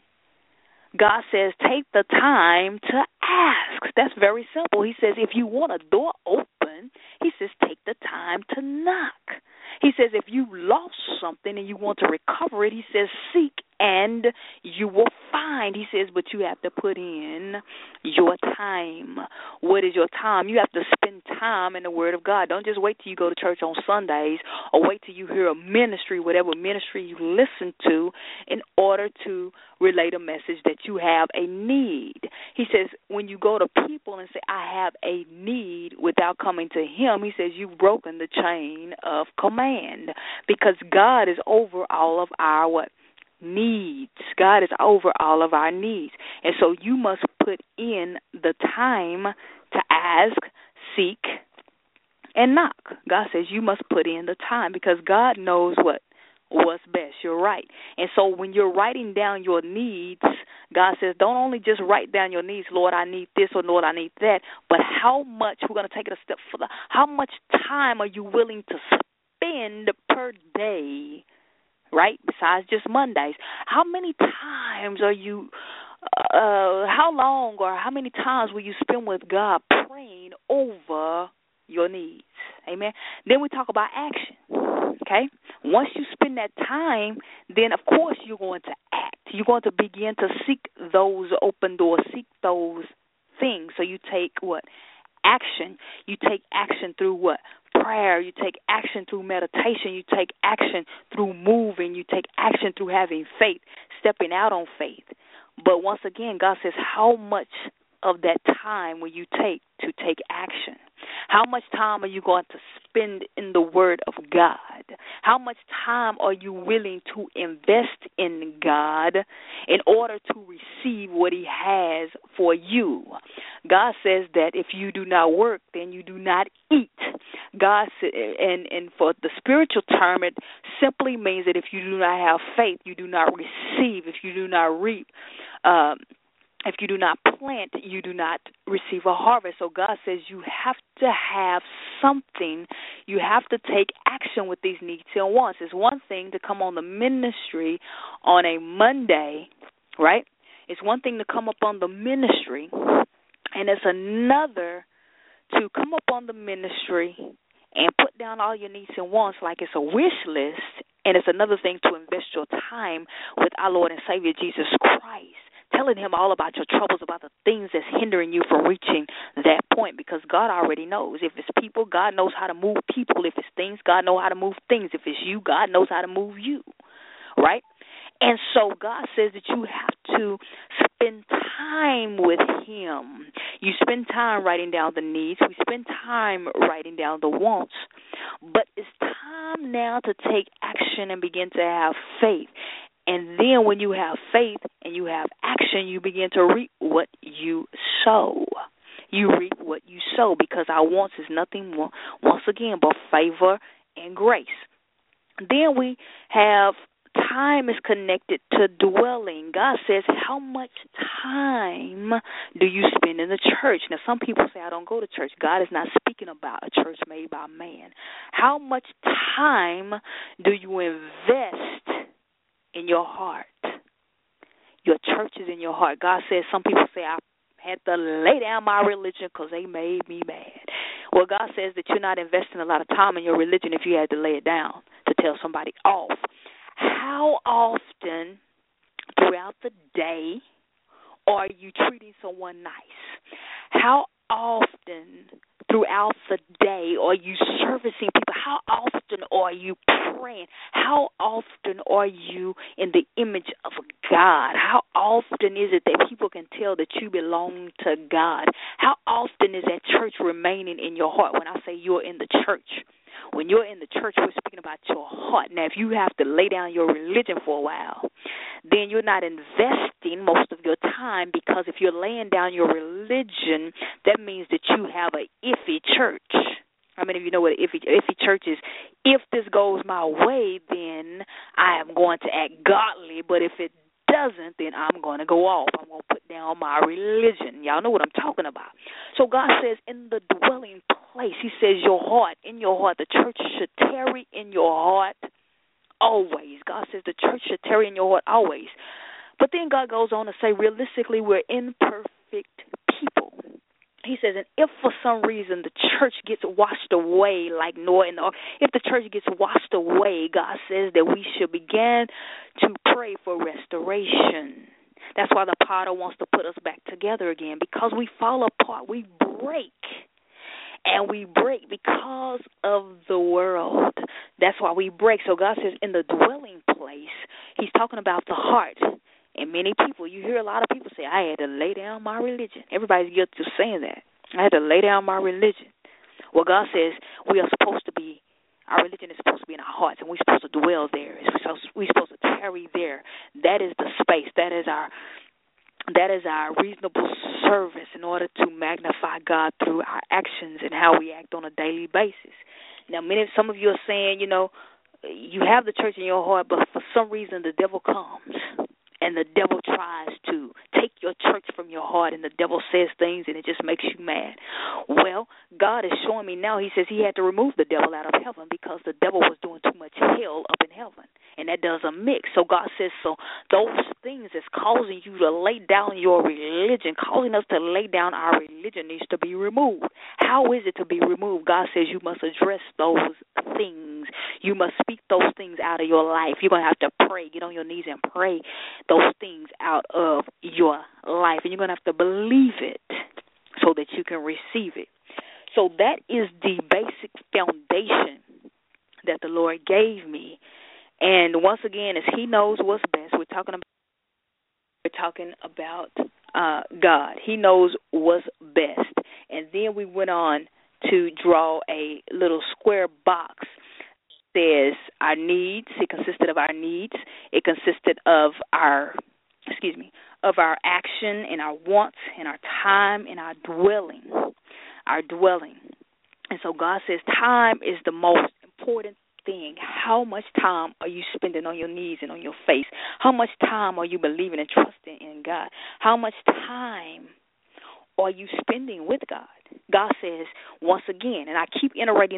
God says take the time to ask. That's very simple. He says if you want a door open, He says take the time to knock. He says if you lost something and you want to recover it, He says seek and you will find. He says, but you have to put in your time. What is your time? You have to spend time in the Word of God. Don't just wait till you go to church on Sundays or wait till you hear a ministry, whatever ministry you listen to, in order to relate a message that you have a need. He says when you go to people and say, I have a need, without coming to Him, He says you've broken the chain of command, because God is over all of our what? Needs. God is over all of our needs. And so you must put in the time to ask, seek, and knock. God says you must put in the time, because God knows what's best. You're right. And so when you're writing down your needs, God says don't only just write down your needs, Lord, I need this, or Lord, I need that, but how much, we're going to take it a step further, how much time are you willing to spend per day, right, besides just Mondays? How many times are you, how long or how many times will you spend with God praying over your needs? Amen. Then we talk about action, okay? Once you spend that time, then, of course, you're going to act. You're going to begin to seek those open doors, seek those things. So you take what? Action. You take action through what? Prayer. You take action through meditation. You take action through moving. You take action through having faith, stepping out on faith. But once again, God says, how much of that time will you take to take action? How much time are you going to spend in the Word of God? How much time are you willing to invest in God in order to receive what He has for you? God says that if you do not work, then you do not eat. God said, and for the spiritual term, it simply means that if you do not have faith, you do not receive. If you do not reap, if you do not plant, you do not receive a harvest. So God says you have to have something. You have to take action with these needs and wants. It's one thing to come on the ministry on a Monday right? It's one thing to come up on the ministry, and it's another to come up on the ministry and put down all your needs and wants like it's a wish list, and it's another thing to invest your time with our Lord and Savior Jesus Christ, telling him all about your troubles, about the things that's hindering you from reaching that point, because God already knows. If it's people, God knows how to move people. If it's things, God knows how to move things. If it's you, God knows how to move you, right? And so God says that you have to spend time with him. You spend time writing down the needs. We spend time writing down the wants. But it's time now to take action and begin to have faith. And then when you have faith and you have action, you begin to reap what you sow. You reap what you sow, because our wants is nothing more, once again, but favor and grace. Then we have time is connected to dwelling. God says, how much time do you spend in the church? Now, some people say, I don't go to church. God is not speaking about a church made by man. How much time do you invest in your heart? Your church is in your heart. God says, some people say, I had to lay down my religion because they made me mad. Well, God says that you're not investing a lot of time in your religion if you had to lay it down to tell somebody off. How often throughout the day are you treating someone nice? How often throughout the day are you servicing people? How often are you praying? How often are you in the image of God? How often is it that people can tell that you belong to God? How often is that church remaining in your heart? When I say you're in the church, when you're in the church, we're speaking about your heart. Now, if you have to lay down your religion for a while, then you're not investing most of your time, because if you're laying down your religion, that means that you have an iffy church. I mean, if you know what an iffy church is, if this goes my way, then I am going to act godly, but if it doesn't, then I'm going to go off. I'm going to put down my religion. Y'all know what I'm talking about. So God says in the dwelling place, he says your heart, in your heart, the church should tarry in your heart always. God says the church should tarry in your heart always. But then God goes on to say, realistically, we're imperfect people. He says, and if for some reason the church gets washed away like Noah and the ark, if the church gets washed away, God says that we should begin to pray for restoration. That's why the potter wants to put us back together again, because we fall apart, we break. And we break because of the world. That's why we break. So God says in the dwelling place, he's talking about the heart. And many people, you hear a lot of people say, I had to lay down my religion. Everybody's guilty of saying that. I had to lay down my religion. Well, God says we are supposed to be, our religion is supposed to be in our hearts, and we're supposed to dwell there. We're supposed to tarry there. That is the space. That is our reasonable service in order to magnify God through our actions and how we act on a daily basis. Now, some of you are saying, you have the church in your heart, but for some reason the devil comes and the devil tries to take your church from your heart, and the devil says things and it just makes you mad. Well, God is showing me now, he says he had to remove the devil out of heaven because the devil was doing too much hell up in heaven. And that does a mix. So God says, so those things that's causing you to lay down your religion, causing us to lay down our religion, needs to be removed. How is it to be removed? God says you must address those things. You must speak those things out of your life. You're going to have to pray. Get on your knees and pray those things out of your life. And you're going to have to believe it so that you can receive it. So that is the basic foundation that the Lord gave me. And once again, as he knows what's best, we're talking about God. He knows what's best. And then we went on to draw a little square box. It says our needs. It consisted of our needs. It consisted of our action and our wants and our time and our dwelling. And so God says time is the most important thing. How much time are you spending on your knees and on your face? How much time are you believing and trusting in God? How much time are you spending with God? God says, once again, and I keep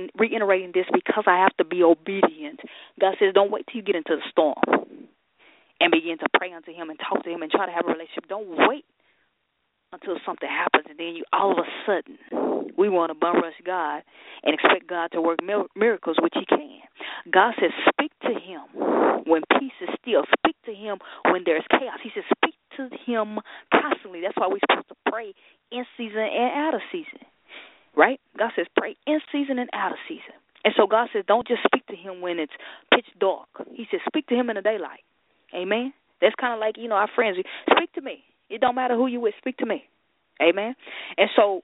reiterating this because I have to be obedient. God says, don't wait till you get into the storm. and begin to pray unto him and talk to him and try to have a relationship. Don't wait until something happens and then you all of a sudden we want to bum rush God and expect God to work miracles, which he can. God says speak to him when peace is still. Speak to him when there's chaos. He says speak to him constantly. That's why we're supposed to pray in season and out of season, right? God says pray in season and out of season. And so God says don't just speak to him when it's pitch dark. He says speak to him in the daylight. Amen? That's kind of like, our friends. Speak to me. It don't matter who you with. Speak to me. Amen? And so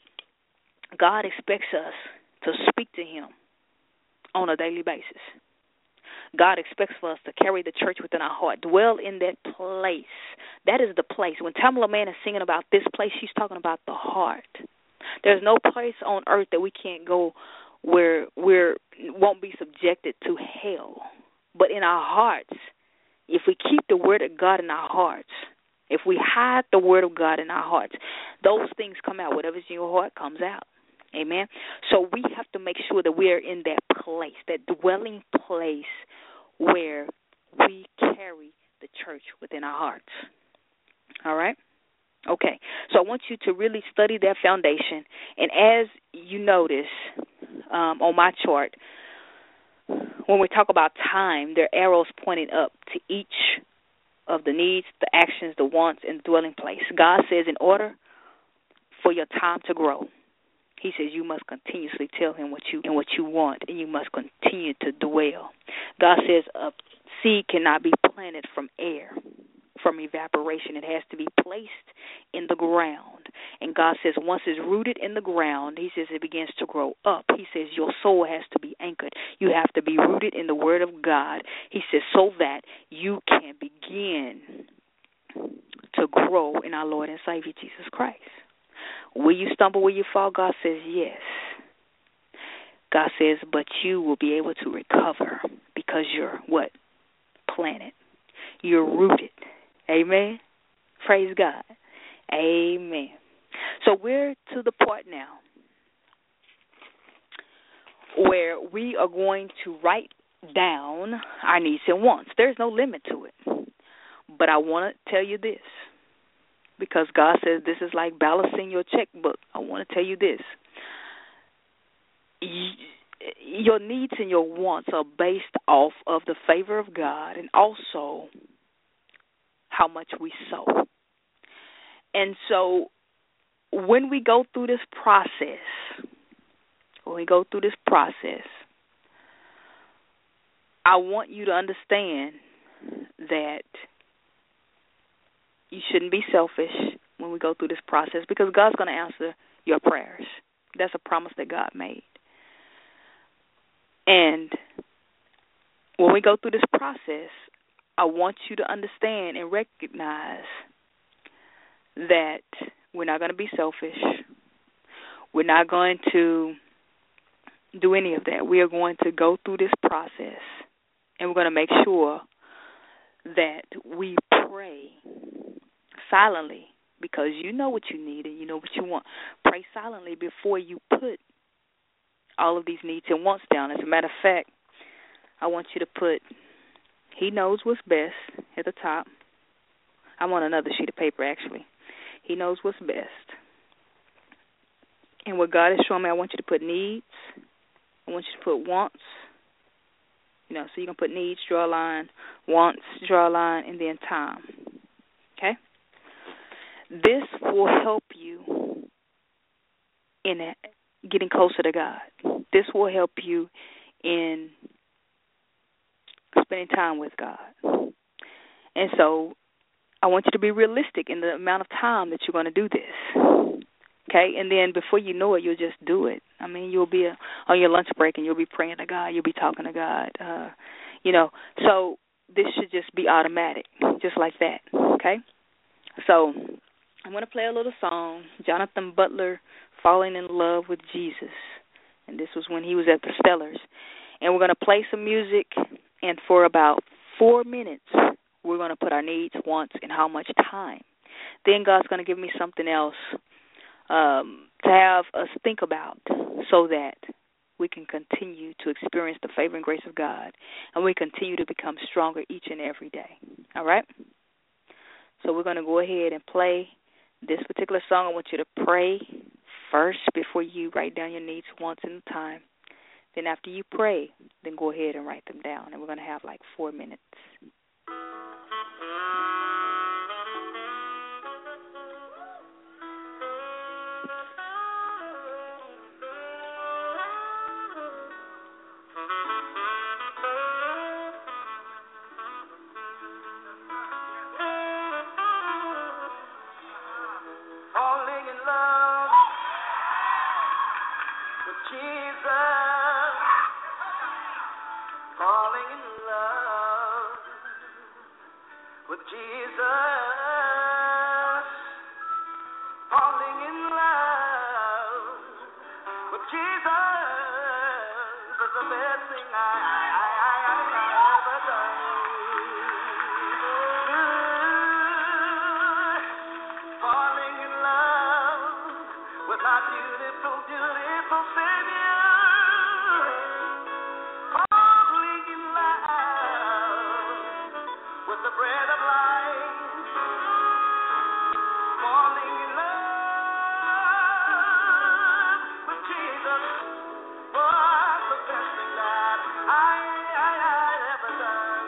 God expects us to speak to him on a daily basis. God expects for us to carry the church within our heart, dwell in that place. That is the place. When Tamala Mann is singing about this place, she's talking about the heart. There's no place on earth that we can't go where we won't be subjected to hell. But in our hearts, if we keep the word of God in our hearts, if we hide the word of God in our hearts, those things come out. Whatever's in your heart comes out. Amen? So we have to make sure that we are in that place, that dwelling place where we carry the church within our hearts. All right? Okay. So I want you to really study that foundation. And as you notice on my chart, when we talk about time, there are arrows pointing up to each of the needs, the actions, the wants, and the dwelling place. God says in order for your time to grow, he says you must continuously tell him what you want, and you must continue to dwell. God says a seed cannot be planted from air, from evaporation. It has to be placed in the ground. And God says once it's rooted in the ground, he says it begins to grow up. He says your soul has to be anchored. You have to be rooted in the word of God. He says so that you can begin to grow in our Lord and Savior Jesus Christ. Will you stumble, will you fall? God says yes. God says, but you will be able to recover because you're what? Planted. You're rooted. Amen. Praise God. Amen. So we're to the part now where we are going to write down our needs and wants. There's no limit to it. But I want to tell you this, because God says this is like balancing your checkbook. I want to tell you this. Your needs and your wants are based off of the favor of God and also how much we sow. And so when we go through this process, I want you to understand that you shouldn't be selfish when we go through this process, because God's going to answer your prayers. That's a promise that God made. And when we go through this process, I want you to understand and recognize that we're not going to be selfish. We're not going to do any of that. We are going to go through this process, and we're going to make sure that we pray silently, because you know what you need and you know what you want. Pray silently before you put all of these needs and wants down. As a matter of fact, I want you to put he knows what's best at the top. I'm on another sheet of paper, actually. He knows what's best. And what God is showing me, I want you to put needs. I want you to put wants. So you can put needs, draw a line, wants, draw a line, and then time. Okay? This will help you in getting closer to God. This will help you in spending time with God. And so I want you to be realistic in the amount of time that you're going to do this. Okay? And then before you know it, you'll just do it. I mean, you'll be on your lunch break and you'll be praying to God. You'll be talking to God. So this should just be automatic, just like that. Okay? So I'm going to play a little song, Jonathan Butler, Falling in Love with Jesus. And this was when he was at the Stellars. And we're going to play some music, and for about 4 minutes, we're going to put our needs, wants, and how much time. Then God's going to give me something else to have us think about so that we can continue to experience the favor and grace of God, and we continue to become stronger each and every day. All right? So we're going to go ahead and play this particular song. I want you to pray first before you write down your needs once in a time. Then after you pray, then go ahead and write them down. And we're going to have like 4 minutes. Falling in love with Jesus. Falling in love with Jesus. Falling in love with Jesus is the best thing I ever done. Falling in love with my beautiful, beautiful Savior. Falling in love with the bread of life. Falling in love with Jesus was the best thing that I ever done.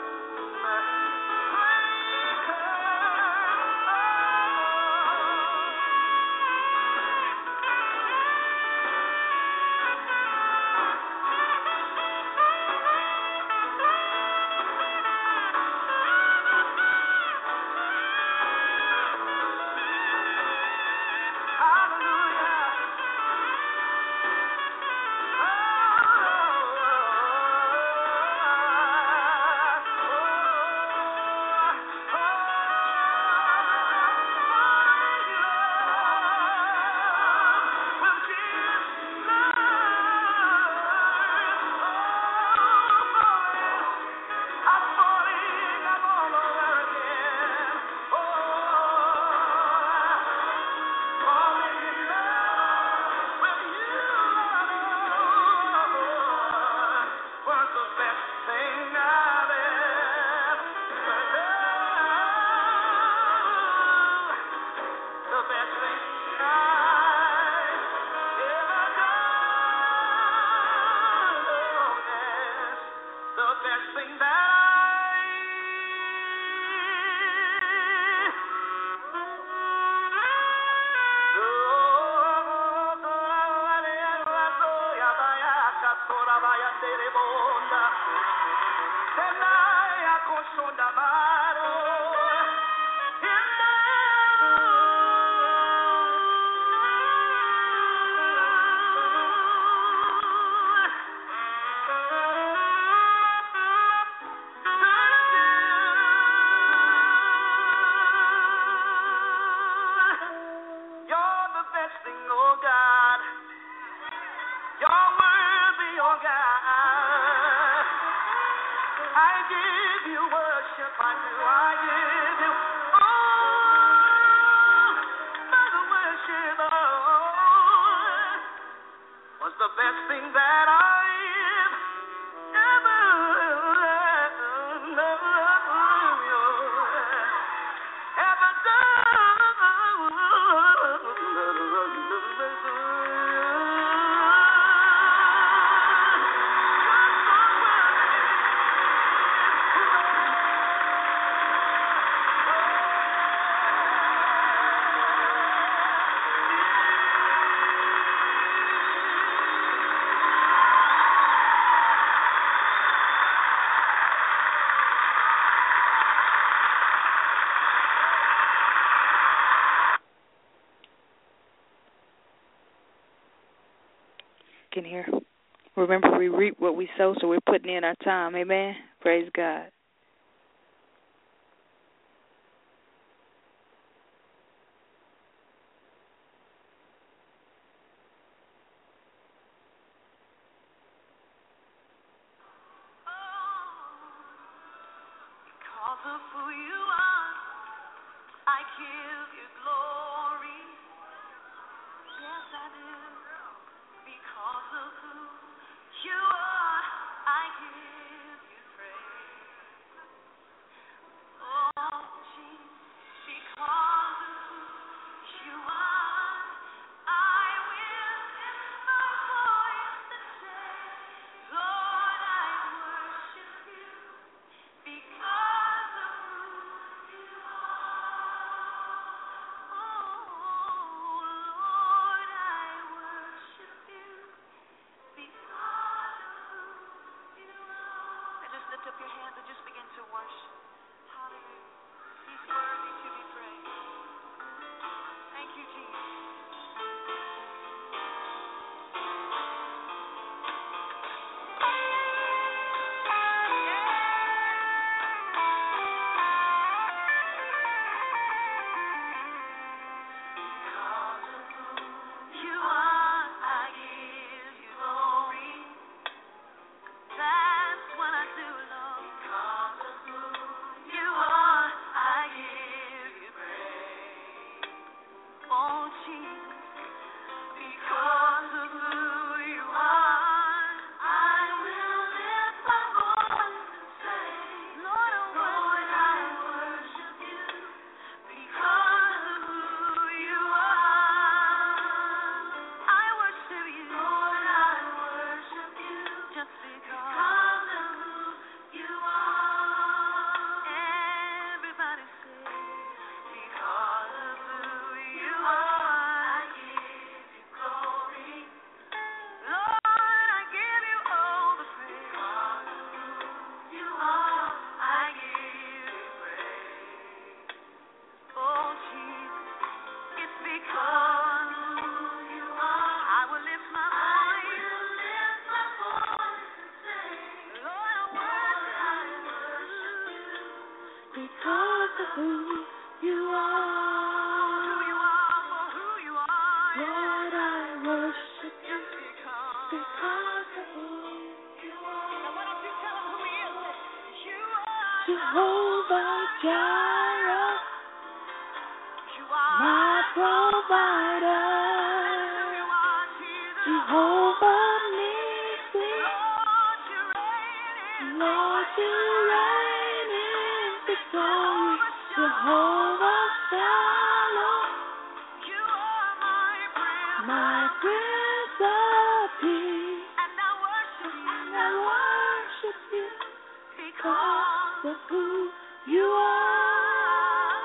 In here. Remember, we reap what we sow, so we're putting in our time. Amen. Praise God. Because of who you are, I give you glory. Yes, I do. Because of who of who you are. Lord, I worship you because of who you are. Now why don't you tell him who he is? You are Jehovah Jireh, You are my provider. Jehovah Nissi, Lord, you reign in victory. Jehovah Shalom, my Prince of Peace. And I worship you because of who you are.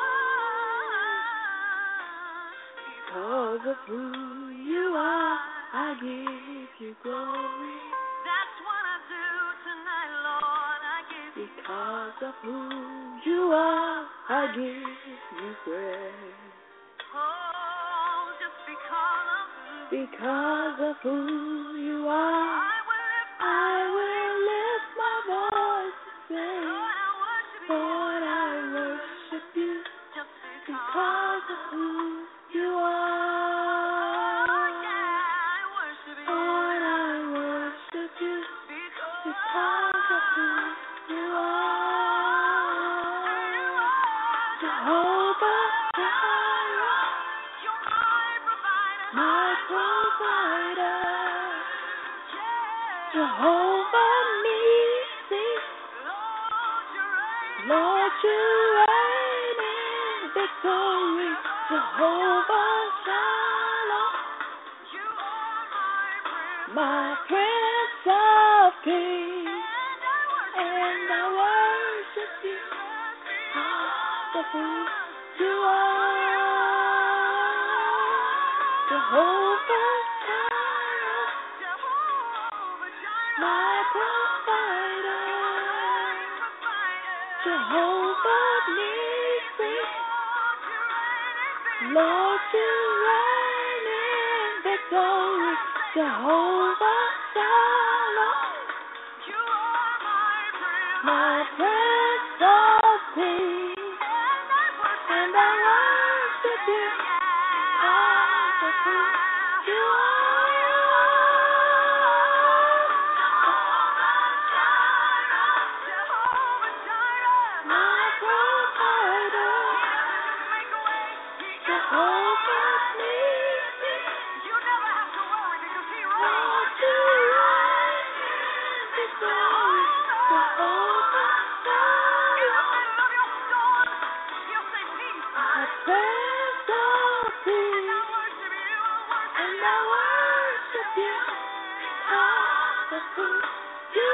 Because of who you are, I give you glory. That's what I do tonight, Lord. I give you Because of who you are, I give you praise. oh, just Because of who you are, I will lift my voice and say, Lord, I worship you because of who you are. Lord, I worship you because of who you are. Jehovah Jireh, my provider. Jehovah Nissi, Lord, you reign in victory. Jehovah Shalom, my Prince of Peace. And I worship you because of who you are. Jehovah Jireh, my provider. Jehovah Nissi, Lord, you reign in victory. Jehovah Shalom, my Prince of Peace. And I worship you because of who you are. My provider, Jehovah Nissi, Lord, you reign in victory. Jehovah Shalom, my Prince of Peace. And I worship you because of who you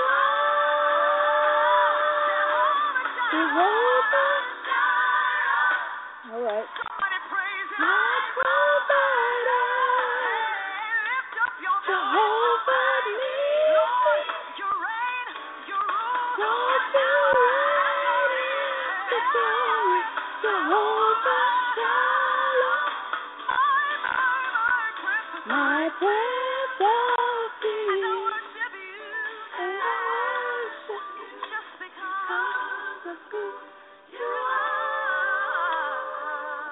are. Jehovah. All right. My provider, Jehovah Nissi, Lord, you reign in victory. Jehovah Shalom, my Prince of Peace. And I worship you because of who you are.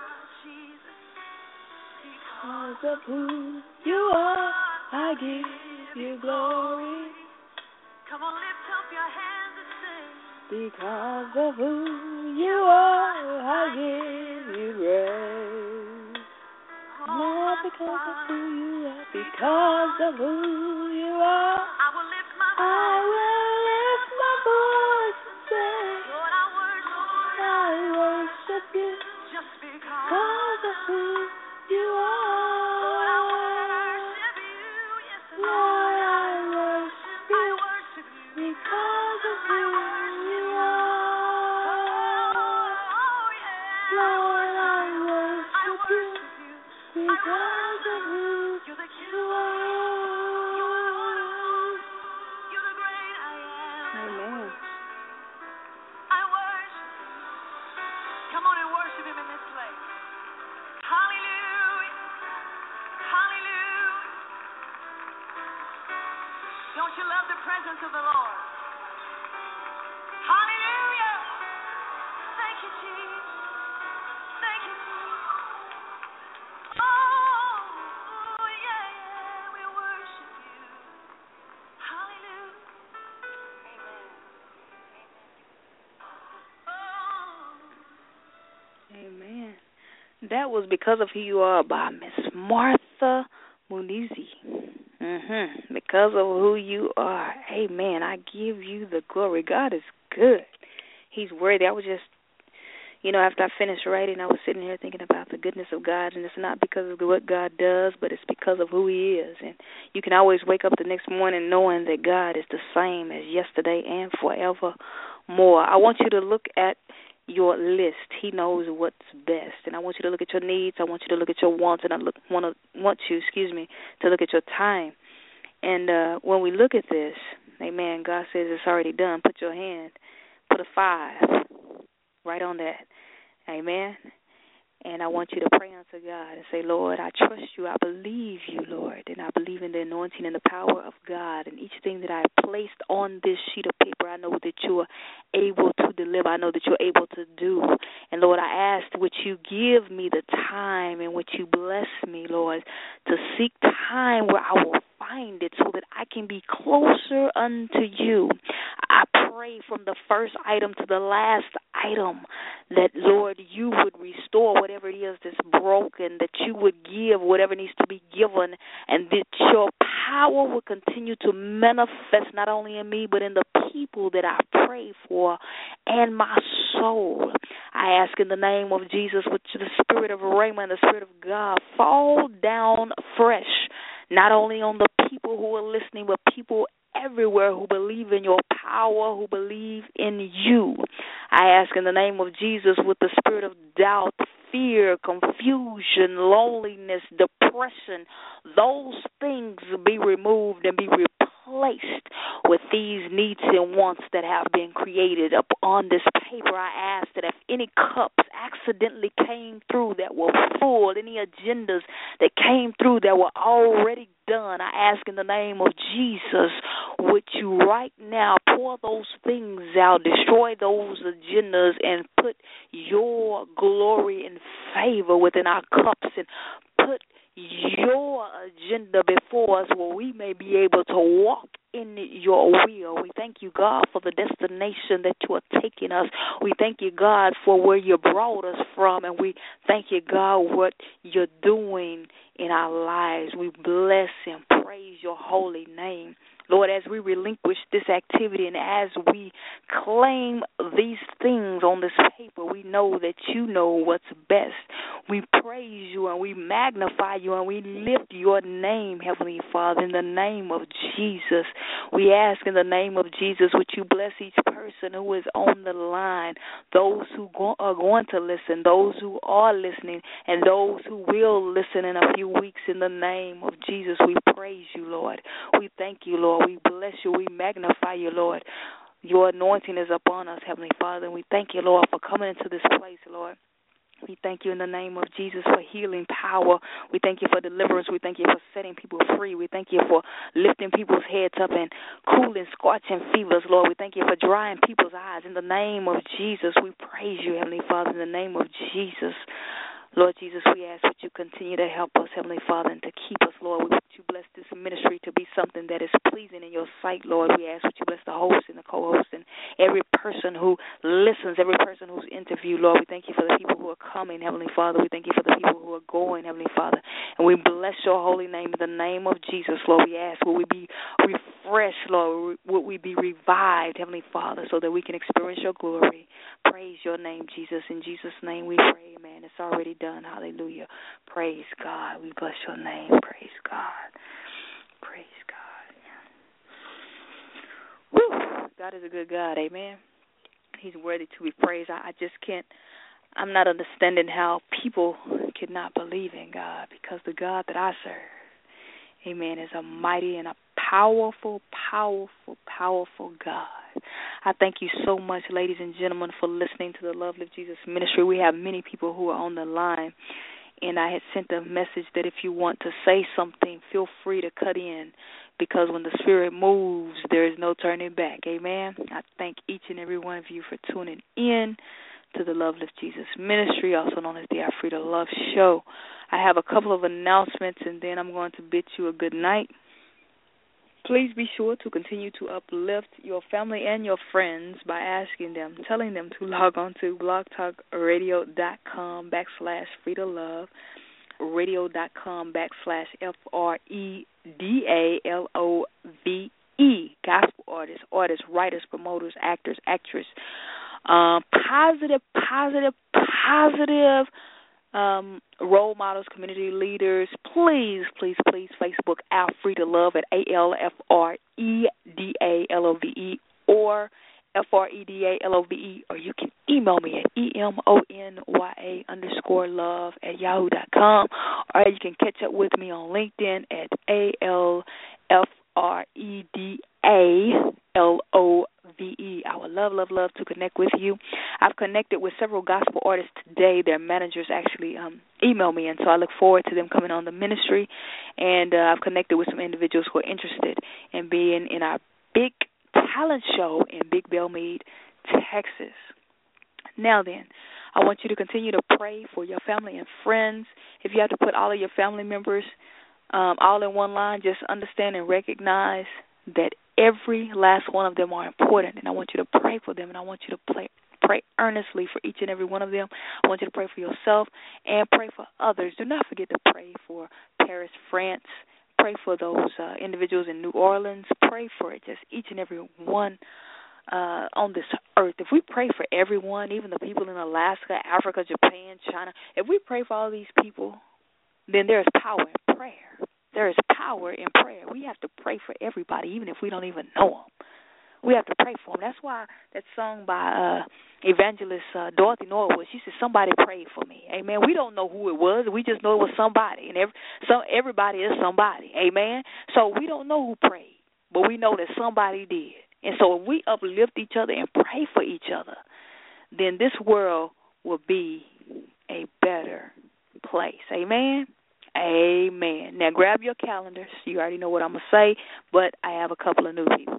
Because of who you are, I give you glory. Come on, lift up your hands and sing. Because of who you are, I give you praise. Not because of who you are, because of who you are, I will lift my I will lift my voice and say, Lord, I worship you just because. because of who you Lord, I are. worship you. Yes, Lord, I worship I you worship you. because of who you Oh, are. yeah. Lord, I I worship you worship you. because of who You're the you king. are. You're the great I am. Amen. I worship you. Come on and worship him in this place. Hallelujah. Hallelujah. Don't you love the presence of the Lord? Hallelujah. Thank you, Jesus. That was Because of Who You Are by Miss Martha Munizzi. Because of who you are. Amen. I give you the glory. God is good. He's worthy. I was just, after I finished writing, I was sitting here thinking about the goodness of God, and it's not because of what God does, but it's because of who He is. And you can always wake up the next morning knowing that God is the same as yesterday and forevermore. I want you to look at your list. He knows what's best. And I want you to look at your needs. I want you to look at your wants, and I want you to look at your time. And when we look at this, amen, God says it's already done. Put a 5 right on that. Amen. And I want you to pray unto God and say, Lord, I trust you. I believe you, Lord. And I believe in the anointing and the power of God. And each thing that I placed on this sheet of paper, I know that you are able to deliver. I know that you're able to do. And, Lord, I ask would you give me the time and would you bless me, Lord, to seek time where I will find it so that I can be closer unto you. I pray from the first item to the last item that, Lord, you would restore whatever it is that's broken, that you would give whatever needs to be given, and that your power will continue to manifest not only in me but in the people that I pray for and my soul. I ask in the name of Jesus, with the spirit of Rhema and the spirit of God, fall down fresh, not only on the people who are listening, but people everywhere who believe in your power, who believe in you. I ask in the name of Jesus, with the spirit of doubt, fear, confusion, loneliness, depression, those things be removed and be replaced with these needs and wants that have been created up on this paper. I ask that if any cups accidentally came through that were full, any agendas that came through that were already done, I ask in the name of Jesus, would you right now pour those things out, destroy those agendas, and put your glory and favor within our cups, and put your agenda before us where we may be able to walk in your will. We thank you, God, for the destination that you are taking us. We thank you, God, for where you brought us from, and we thank you, God, what you're doing in our lives. We bless and praise your holy name. Lord, as we relinquish this activity and as we claim these things on this paper, we know that you know what's best. We praise you and we magnify you and we lift your name, Heavenly Father, in the name of Jesus. We ask in the name of Jesus, would you bless each person who is on the line, those who are going to listen, those who are listening, and those who will listen in a few weeks. In the name of Jesus, we praise you, Lord. We thank you, Lord. We bless you. We magnify you, Lord. Your anointing is upon us, Heavenly Father. And we thank you, Lord, for coming into this place, Lord. We thank you in the name of Jesus for healing power. We thank you for deliverance. We thank you for setting people free. We thank you for lifting people's heads up and cooling, scorching fevers, Lord. We thank you for drying people's eyes. In the name of Jesus, we praise you, Heavenly Father, in the name of Jesus. Lord Jesus, we ask that you continue to help us, Heavenly Father, and to keep us, Lord. We ask that you bless this ministry to be something that is pleasing in your sight, Lord. We ask that you bless the host and the co-host and every person who listens, every person who's interviewed, Lord. We thank you for the people who are coming, Heavenly Father. We thank you for the people who are going, Heavenly Father. And we bless your holy name in the name of Jesus, Lord. We ask, will we be refreshed, Lord? Will we be revived, Heavenly Father, so that we can experience your glory? Praise your name, Jesus. In Jesus' name we pray, amen. It's already done. Hallelujah. Praise God. We bless your name. Praise God. Praise God. Woo. God is a good God. Amen. He's worthy to be praised. I just can't, I'm not understanding how people cannot believe in God, because the God that I serve, amen, is a mighty and a powerful, powerful, powerful God. I thank you so much, ladies and gentlemen, for listening to the Love Lift Jesus ministry. We have many people who are on the line, and I had sent a message that if you want to say something, feel free to cut in, because when the Spirit moves, there is no turning back. Amen. I thank each and every one of you for tuning in to the Love Lift Jesus ministry, also known as the I Free to Love show. I have a couple of announcements, and then I'm going to bid you a good night. Please be sure to continue to uplift your family and your friends by telling them to log on to blogtalkradio.com/freedalove, radio.com/FREDALOVE, gospel artists, writers, promoters, actors, actress, positive role models, community leaders. Please Facebook Alfreda Love at ALFREDALOVE or FREDALOVE, or you can email me at EMONYA_love@yahoo.com, or you can catch up with me on LinkedIn at ALFREDALOVE. I would love to connect with you. I've connected with several gospel artists today. Their managers actually email me, and so I look forward to them coming on the ministry. And I've connected with some individuals who are interested in being in our big talent show in Big Bellmead, Texas. Now then, I want you to continue to pray for your family and friends. If you have to put all of your family members all in one line, just understand and recognize that every last one of them are important, and I want you to pray for them, and I want you to pray earnestly for each and every one of them. I want you to pray for yourself and pray for others. Do not forget to pray for Paris, France. Pray for those individuals in New Orleans. Pray for just each and every one on this earth. If we pray for everyone, even the people in Alaska, Africa, Japan, China, if we pray for all these people, then there is power in prayer. There is power in prayer. We have to pray for everybody, even if we don't even know them. We have to pray for them. That's why that song by evangelist Dorothy Norwood, she said, "Somebody prayed for me." Amen. We don't know who it was. We just know it was somebody, and everybody is somebody. Amen. So we don't know who prayed, but we know that somebody did. And so if we uplift each other and pray for each other, then this world will be a better place. Amen. Amen. Now grab your calendars. You already know what I'm going to say, but I have a couple of new people.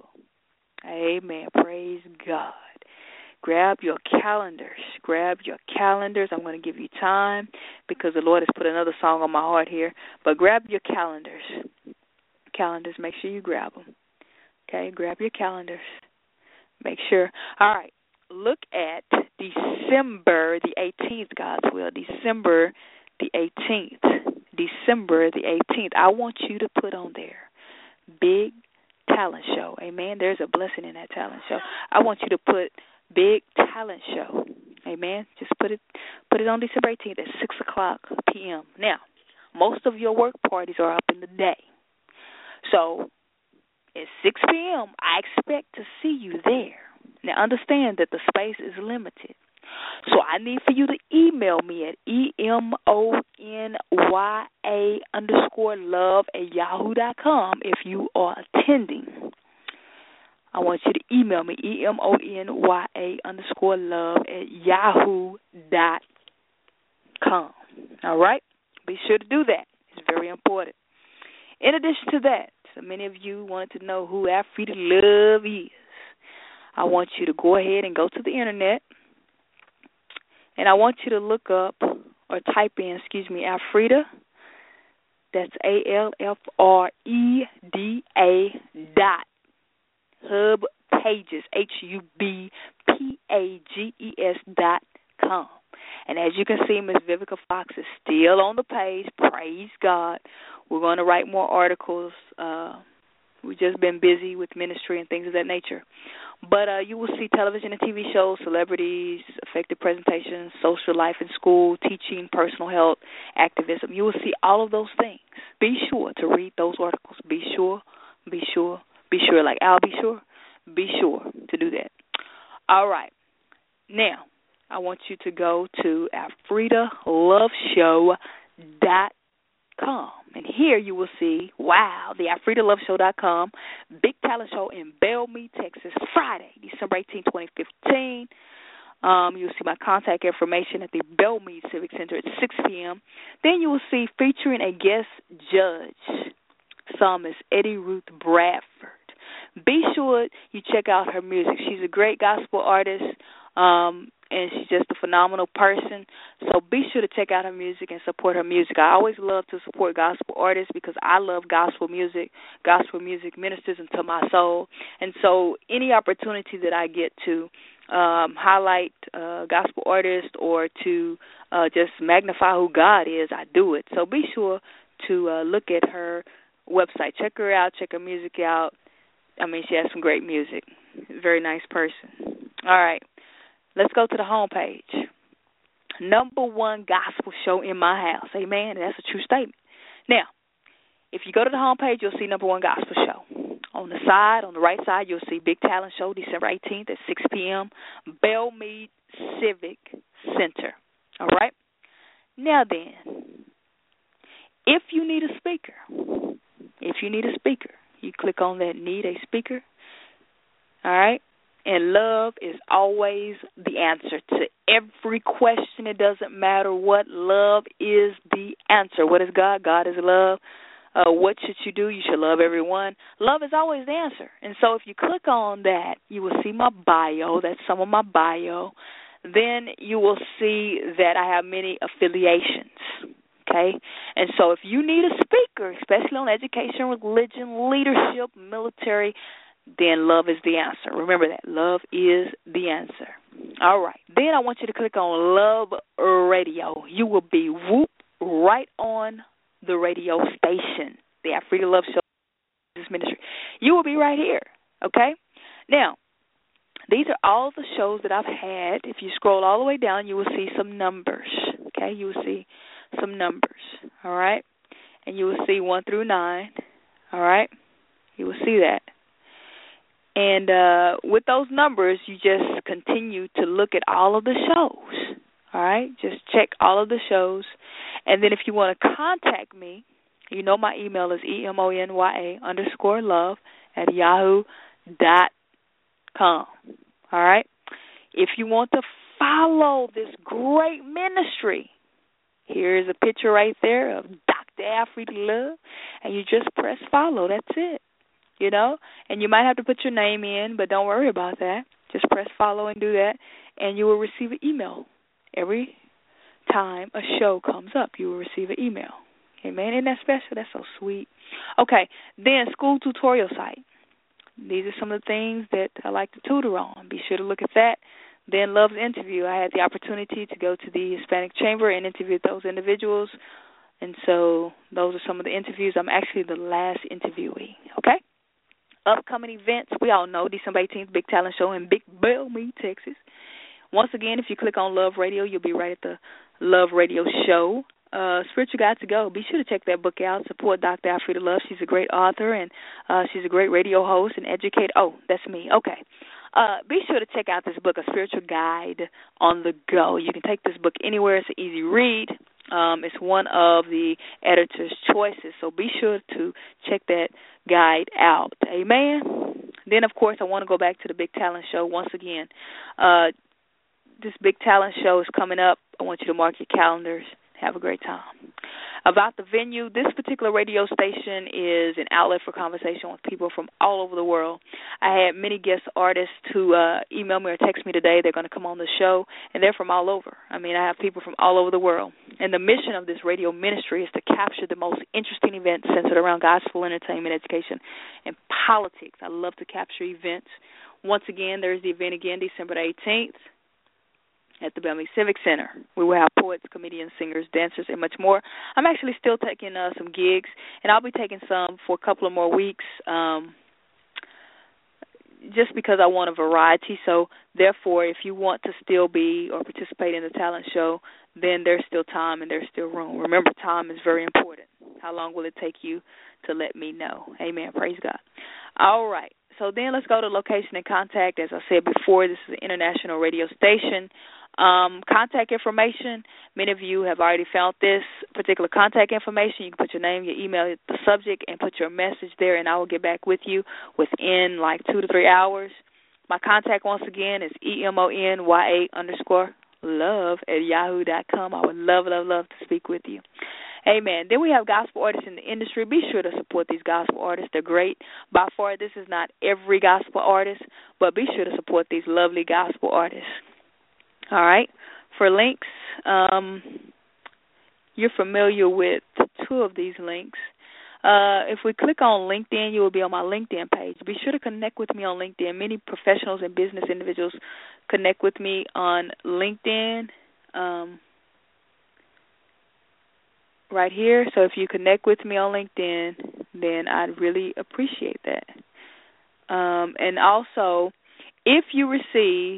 Amen. Praise God. Grab your calendars. Grab your calendars. I'm going to give you time because the Lord has put another song on my heart here. But grab your calendars. Calendars, make sure you grab them. Okay, grab your calendars. Make sure. All right. Look at December the 18th, God's will. December the 18th. December the 18th. I want you to put on there Big Talent Show. Amen. There's a blessing in that talent show. I want you to put Big Talent Show. Amen. Just put it on December 18th at 6 o'clock p.m. Now, most of your work parties are up in the day. So at 6 p.m., I expect to see you there. Now, understand that the space is limited. So I need for you to email me at EMONYA_love@yahoo.com if you are attending. I want you to email me, EMONYA_love@yahoo.com. All right? Be sure to do that. It's very important. In addition to that, so many of you wanted to know who Alfreda Love is. I want you to go ahead and go to the internet, and I want you to look up or type in, Alfreda. That's ALFREDA.HubPages, HUBPAGES.com. And as you can see, Ms. Vivica Fox is still on the page. Praise God. We're going to write more articles. We've just been busy with ministry and things of that nature. But you will see television and TV shows, celebrities, effective presentations, social life in school, teaching, personal health, activism. You will see all of those things. Be sure to read those articles. Be sure, like I'll be sure to do that. All right. Now, I want you to go to AlfredaLoveShow.com. And here you will see, the AlfredaLoveShow.com Big Talent Show in Bellmead, Texas, Friday, December 18, 2015. You'll see my contact information at the Bellmead Civic Center at 6 p.m. Then you will see featuring a guest judge, Psalmist Eddie Ruth Bradford. Be sure you check out her music. She's a great gospel artist, and and she's just a phenomenal person. So be sure to check out her music and support her music. I always love to support gospel artists because I love gospel music. Gospel music ministers into my soul. And so any opportunity that I get to highlight gospel artists or to just magnify who God is, I do it. So be sure to look at her website. Check her out. Check her music out. I mean, she has some great music. Very nice person. All right. Let's go to the homepage. Number one gospel show in my house. Amen. That's a true statement. Now, if you go to the homepage, you'll see number one gospel show. On the side, on the right side, you'll see Big Talent Show, December 18th at 6 p.m., Belmead Civic Center. All right? Now then, if you need a speaker, you click on that Need a Speaker. All right? And love is always the answer to every question. It doesn't matter what. Love is the answer. What is God? God is love. What should you do? You should love everyone. Love is always the answer. And so if you click on that, you will see my bio. That's some of my bio. Then you will see that I have many affiliations. Okay? And so if you need a speaker, especially on education, religion, leadership, military, then love is the answer. Remember that. Love is the answer. All right. Then I want you to click on Love Radio. You will be right on the radio station, the Africa Love Show Ministry. You will be right here. Okay? Now, these are all the shows that I've had. If you scroll all the way down, you will see some numbers. Okay? You will see some numbers. All right? And you will see 1 through 9. All right? You will see that. And with those numbers, you just continue to look at all of the shows, all right? Just check all of the shows. And then if you want to contact me, you know my email is emonya_love@yahoo.com, all right? If you want to follow this great ministry, here's a picture right there of Dr. Africa Love, and you just press follow. That's it. You know, and you might have to put your name in, but don't worry about that. Just press follow and do that, and you will receive an email. Every time a show comes up, you will receive an email. Amen. Isn't that special? That's so sweet. Okay, then school tutorial site. These are some of the things that I like to tutor on. Be sure to look at that. Then Love's Interview. I had the opportunity to go to the Hispanic Chamber and interview those individuals, and so those are some of the interviews. I'm actually the last interviewee, okay? Upcoming events, we all know, December 18th, Big Talent Show in Big Belmead, Texas. Once again, if you click on Love Radio, you'll be right at the Love Radio show. Spiritual Guide to Go. Be sure to check that book out. Support Dr. Alfreda Love. She's a great author, and she's a great radio host and educator. Oh, that's me. Okay. Be sure to check out this book, A Spiritual Guide on the Go. You can take this book anywhere. It's an easy read. It's one of the editor's choices, so be sure to check that guide out. Amen? Then, of course, I want to go back to the Big Talent Show once again. This Big Talent Show is coming up. I want you to mark your calendars. Have a great time. About the venue, this particular radio station is an outlet for conversation with people from all over the world. I had many guest artists who email me or text me today. They're going to come on the show, and they're from all over. I mean, I have people from all over the world. And the mission of this radio ministry is to capture the most interesting events centered around gospel, entertainment, education, and politics. I love to capture events. Once again, there's the event again, December 18th. At the Belmead Civic Center. We will have poets, comedians, singers, dancers, and much more. I'm actually still taking some gigs, and I'll be taking some for a couple of more weeks just because I want a variety. So, therefore, if you want to still be or participate in the talent show, then there's still time and there's still room. Remember, time is very important. How long will it take you to let me know? Amen. Praise God. All right. So then let's go to location and contact. As I said before, this is an international radio station. Contact information, many of you have already found this particular contact information. You can put your name, your email, the subject, and put your message there, and I will get back with you within like 2 to 3 hours. My contact, once again, is emonya_love@yahoo.com. I would love, love, love to speak with you. Amen. Then we have gospel artists in the industry. Be sure to support these gospel artists. They're great. By far, this is not every gospel artist, but be sure to support these lovely gospel artists. All right. For links, you're familiar with two of these links. If we click on LinkedIn, you will be on my LinkedIn page. Be sure to connect with me on LinkedIn. Many professionals and business individuals connect with me on LinkedIn right here. So if you connect with me on LinkedIn, then I'd really appreciate that. And also, if you receive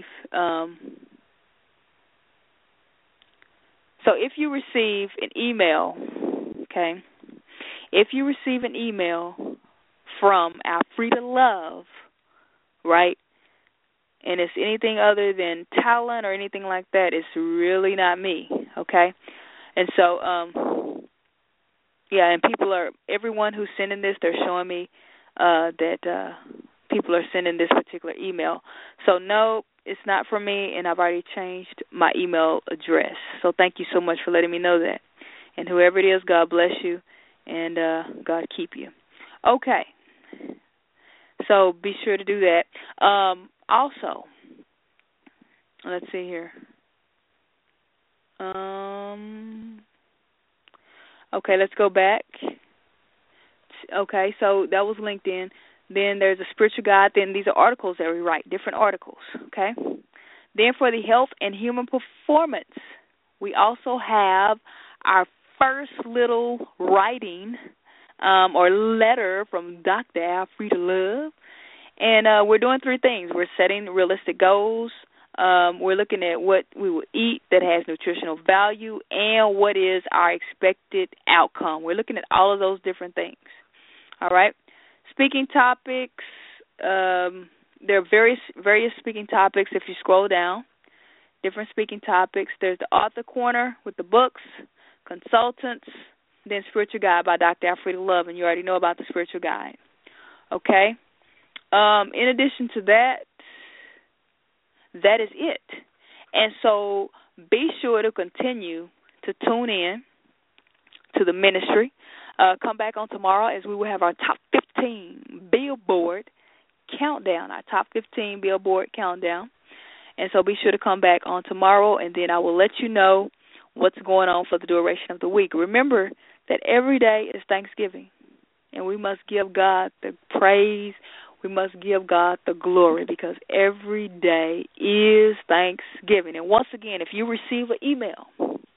an email, okay, if you receive an email from Alfreda Love, right, and it's anything other than talent or anything like that, it's really not me, okay? And so, and everyone who's sending this, they're showing me that people are sending this particular email. So, no, it's not for me, and I've already changed my email address. So thank you so much for letting me know that. And whoever it is, God bless you, and God keep you. Okay. So be sure to do that. Also, let's see here. Okay, let's go back. Okay, so that was LinkedIn. Then there's a spiritual guide. Then these are articles that we write, different articles, okay? Then for the health and human performance, we also have our first little writing or letter from Dr. Alfreda Love. And we're doing three things. We're setting realistic goals. We're looking at what we will eat that has nutritional value and what is our expected outcome. We're looking at all of those different things, all right? Speaking topics, there are various speaking topics if you scroll down, different speaking topics. There's the author corner with the books, consultants, then spiritual guide by Dr. Alfreda Love, and you already know about the spiritual guide. Okay? In addition to that, that is it. And so be sure to continue to tune in to the ministry. Come back on tomorrow as we will have our top 15 Billboard countdown, our top 15 Billboard countdown. And so be sure to come back on tomorrow, and then I will let you know what's going on for the duration of the week. Remember that every day is Thanksgiving, and we must give God the praise. We must give God the glory because every day is Thanksgiving. And once again, if you receive an email,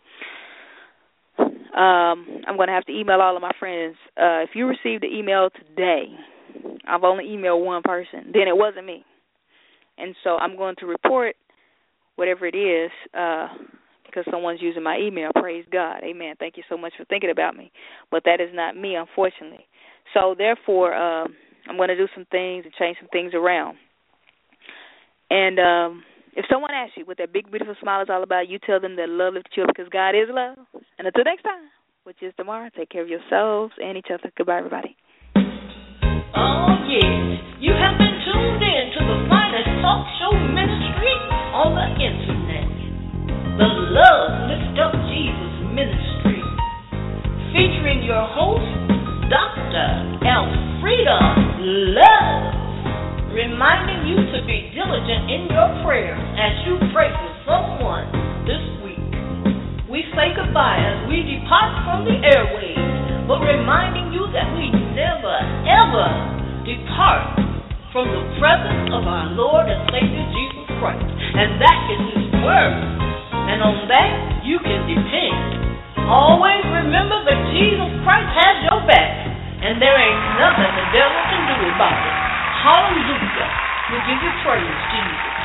I'm going to have to email all of my friends. If you received the email today, I've only emailed one person, then it wasn't me. And so I'm going to report whatever it is because someone's using my email. Praise God. Amen. Thank you so much for thinking about me. But that is not me, unfortunately. So, therefore, I'm going to do some things and change some things around. And if someone asks you what that big, beautiful smile is all about, you tell them that love lifts you up because God is love. And until next time, which is tomorrow, take care of yourselves and each other. Goodbye, everybody. Oh, yes. You have been tuned in to the finest talk show ministry on the internet. The Love Lift Up Jesus Ministry. Featuring your host, Dr. Alfreda Love. Reminding you to be diligent in your prayers as you pray for someone this week. We say goodbye as we depart from the airwaves, but reminding you that we never, ever depart from the presence of our Lord and Savior Jesus Christ. And that is His Word. And on that you can depend. Always remember that Jesus Christ has your back, and there ain't nothing the devil can do about it. Hallelujah. We give you praise, Jesus.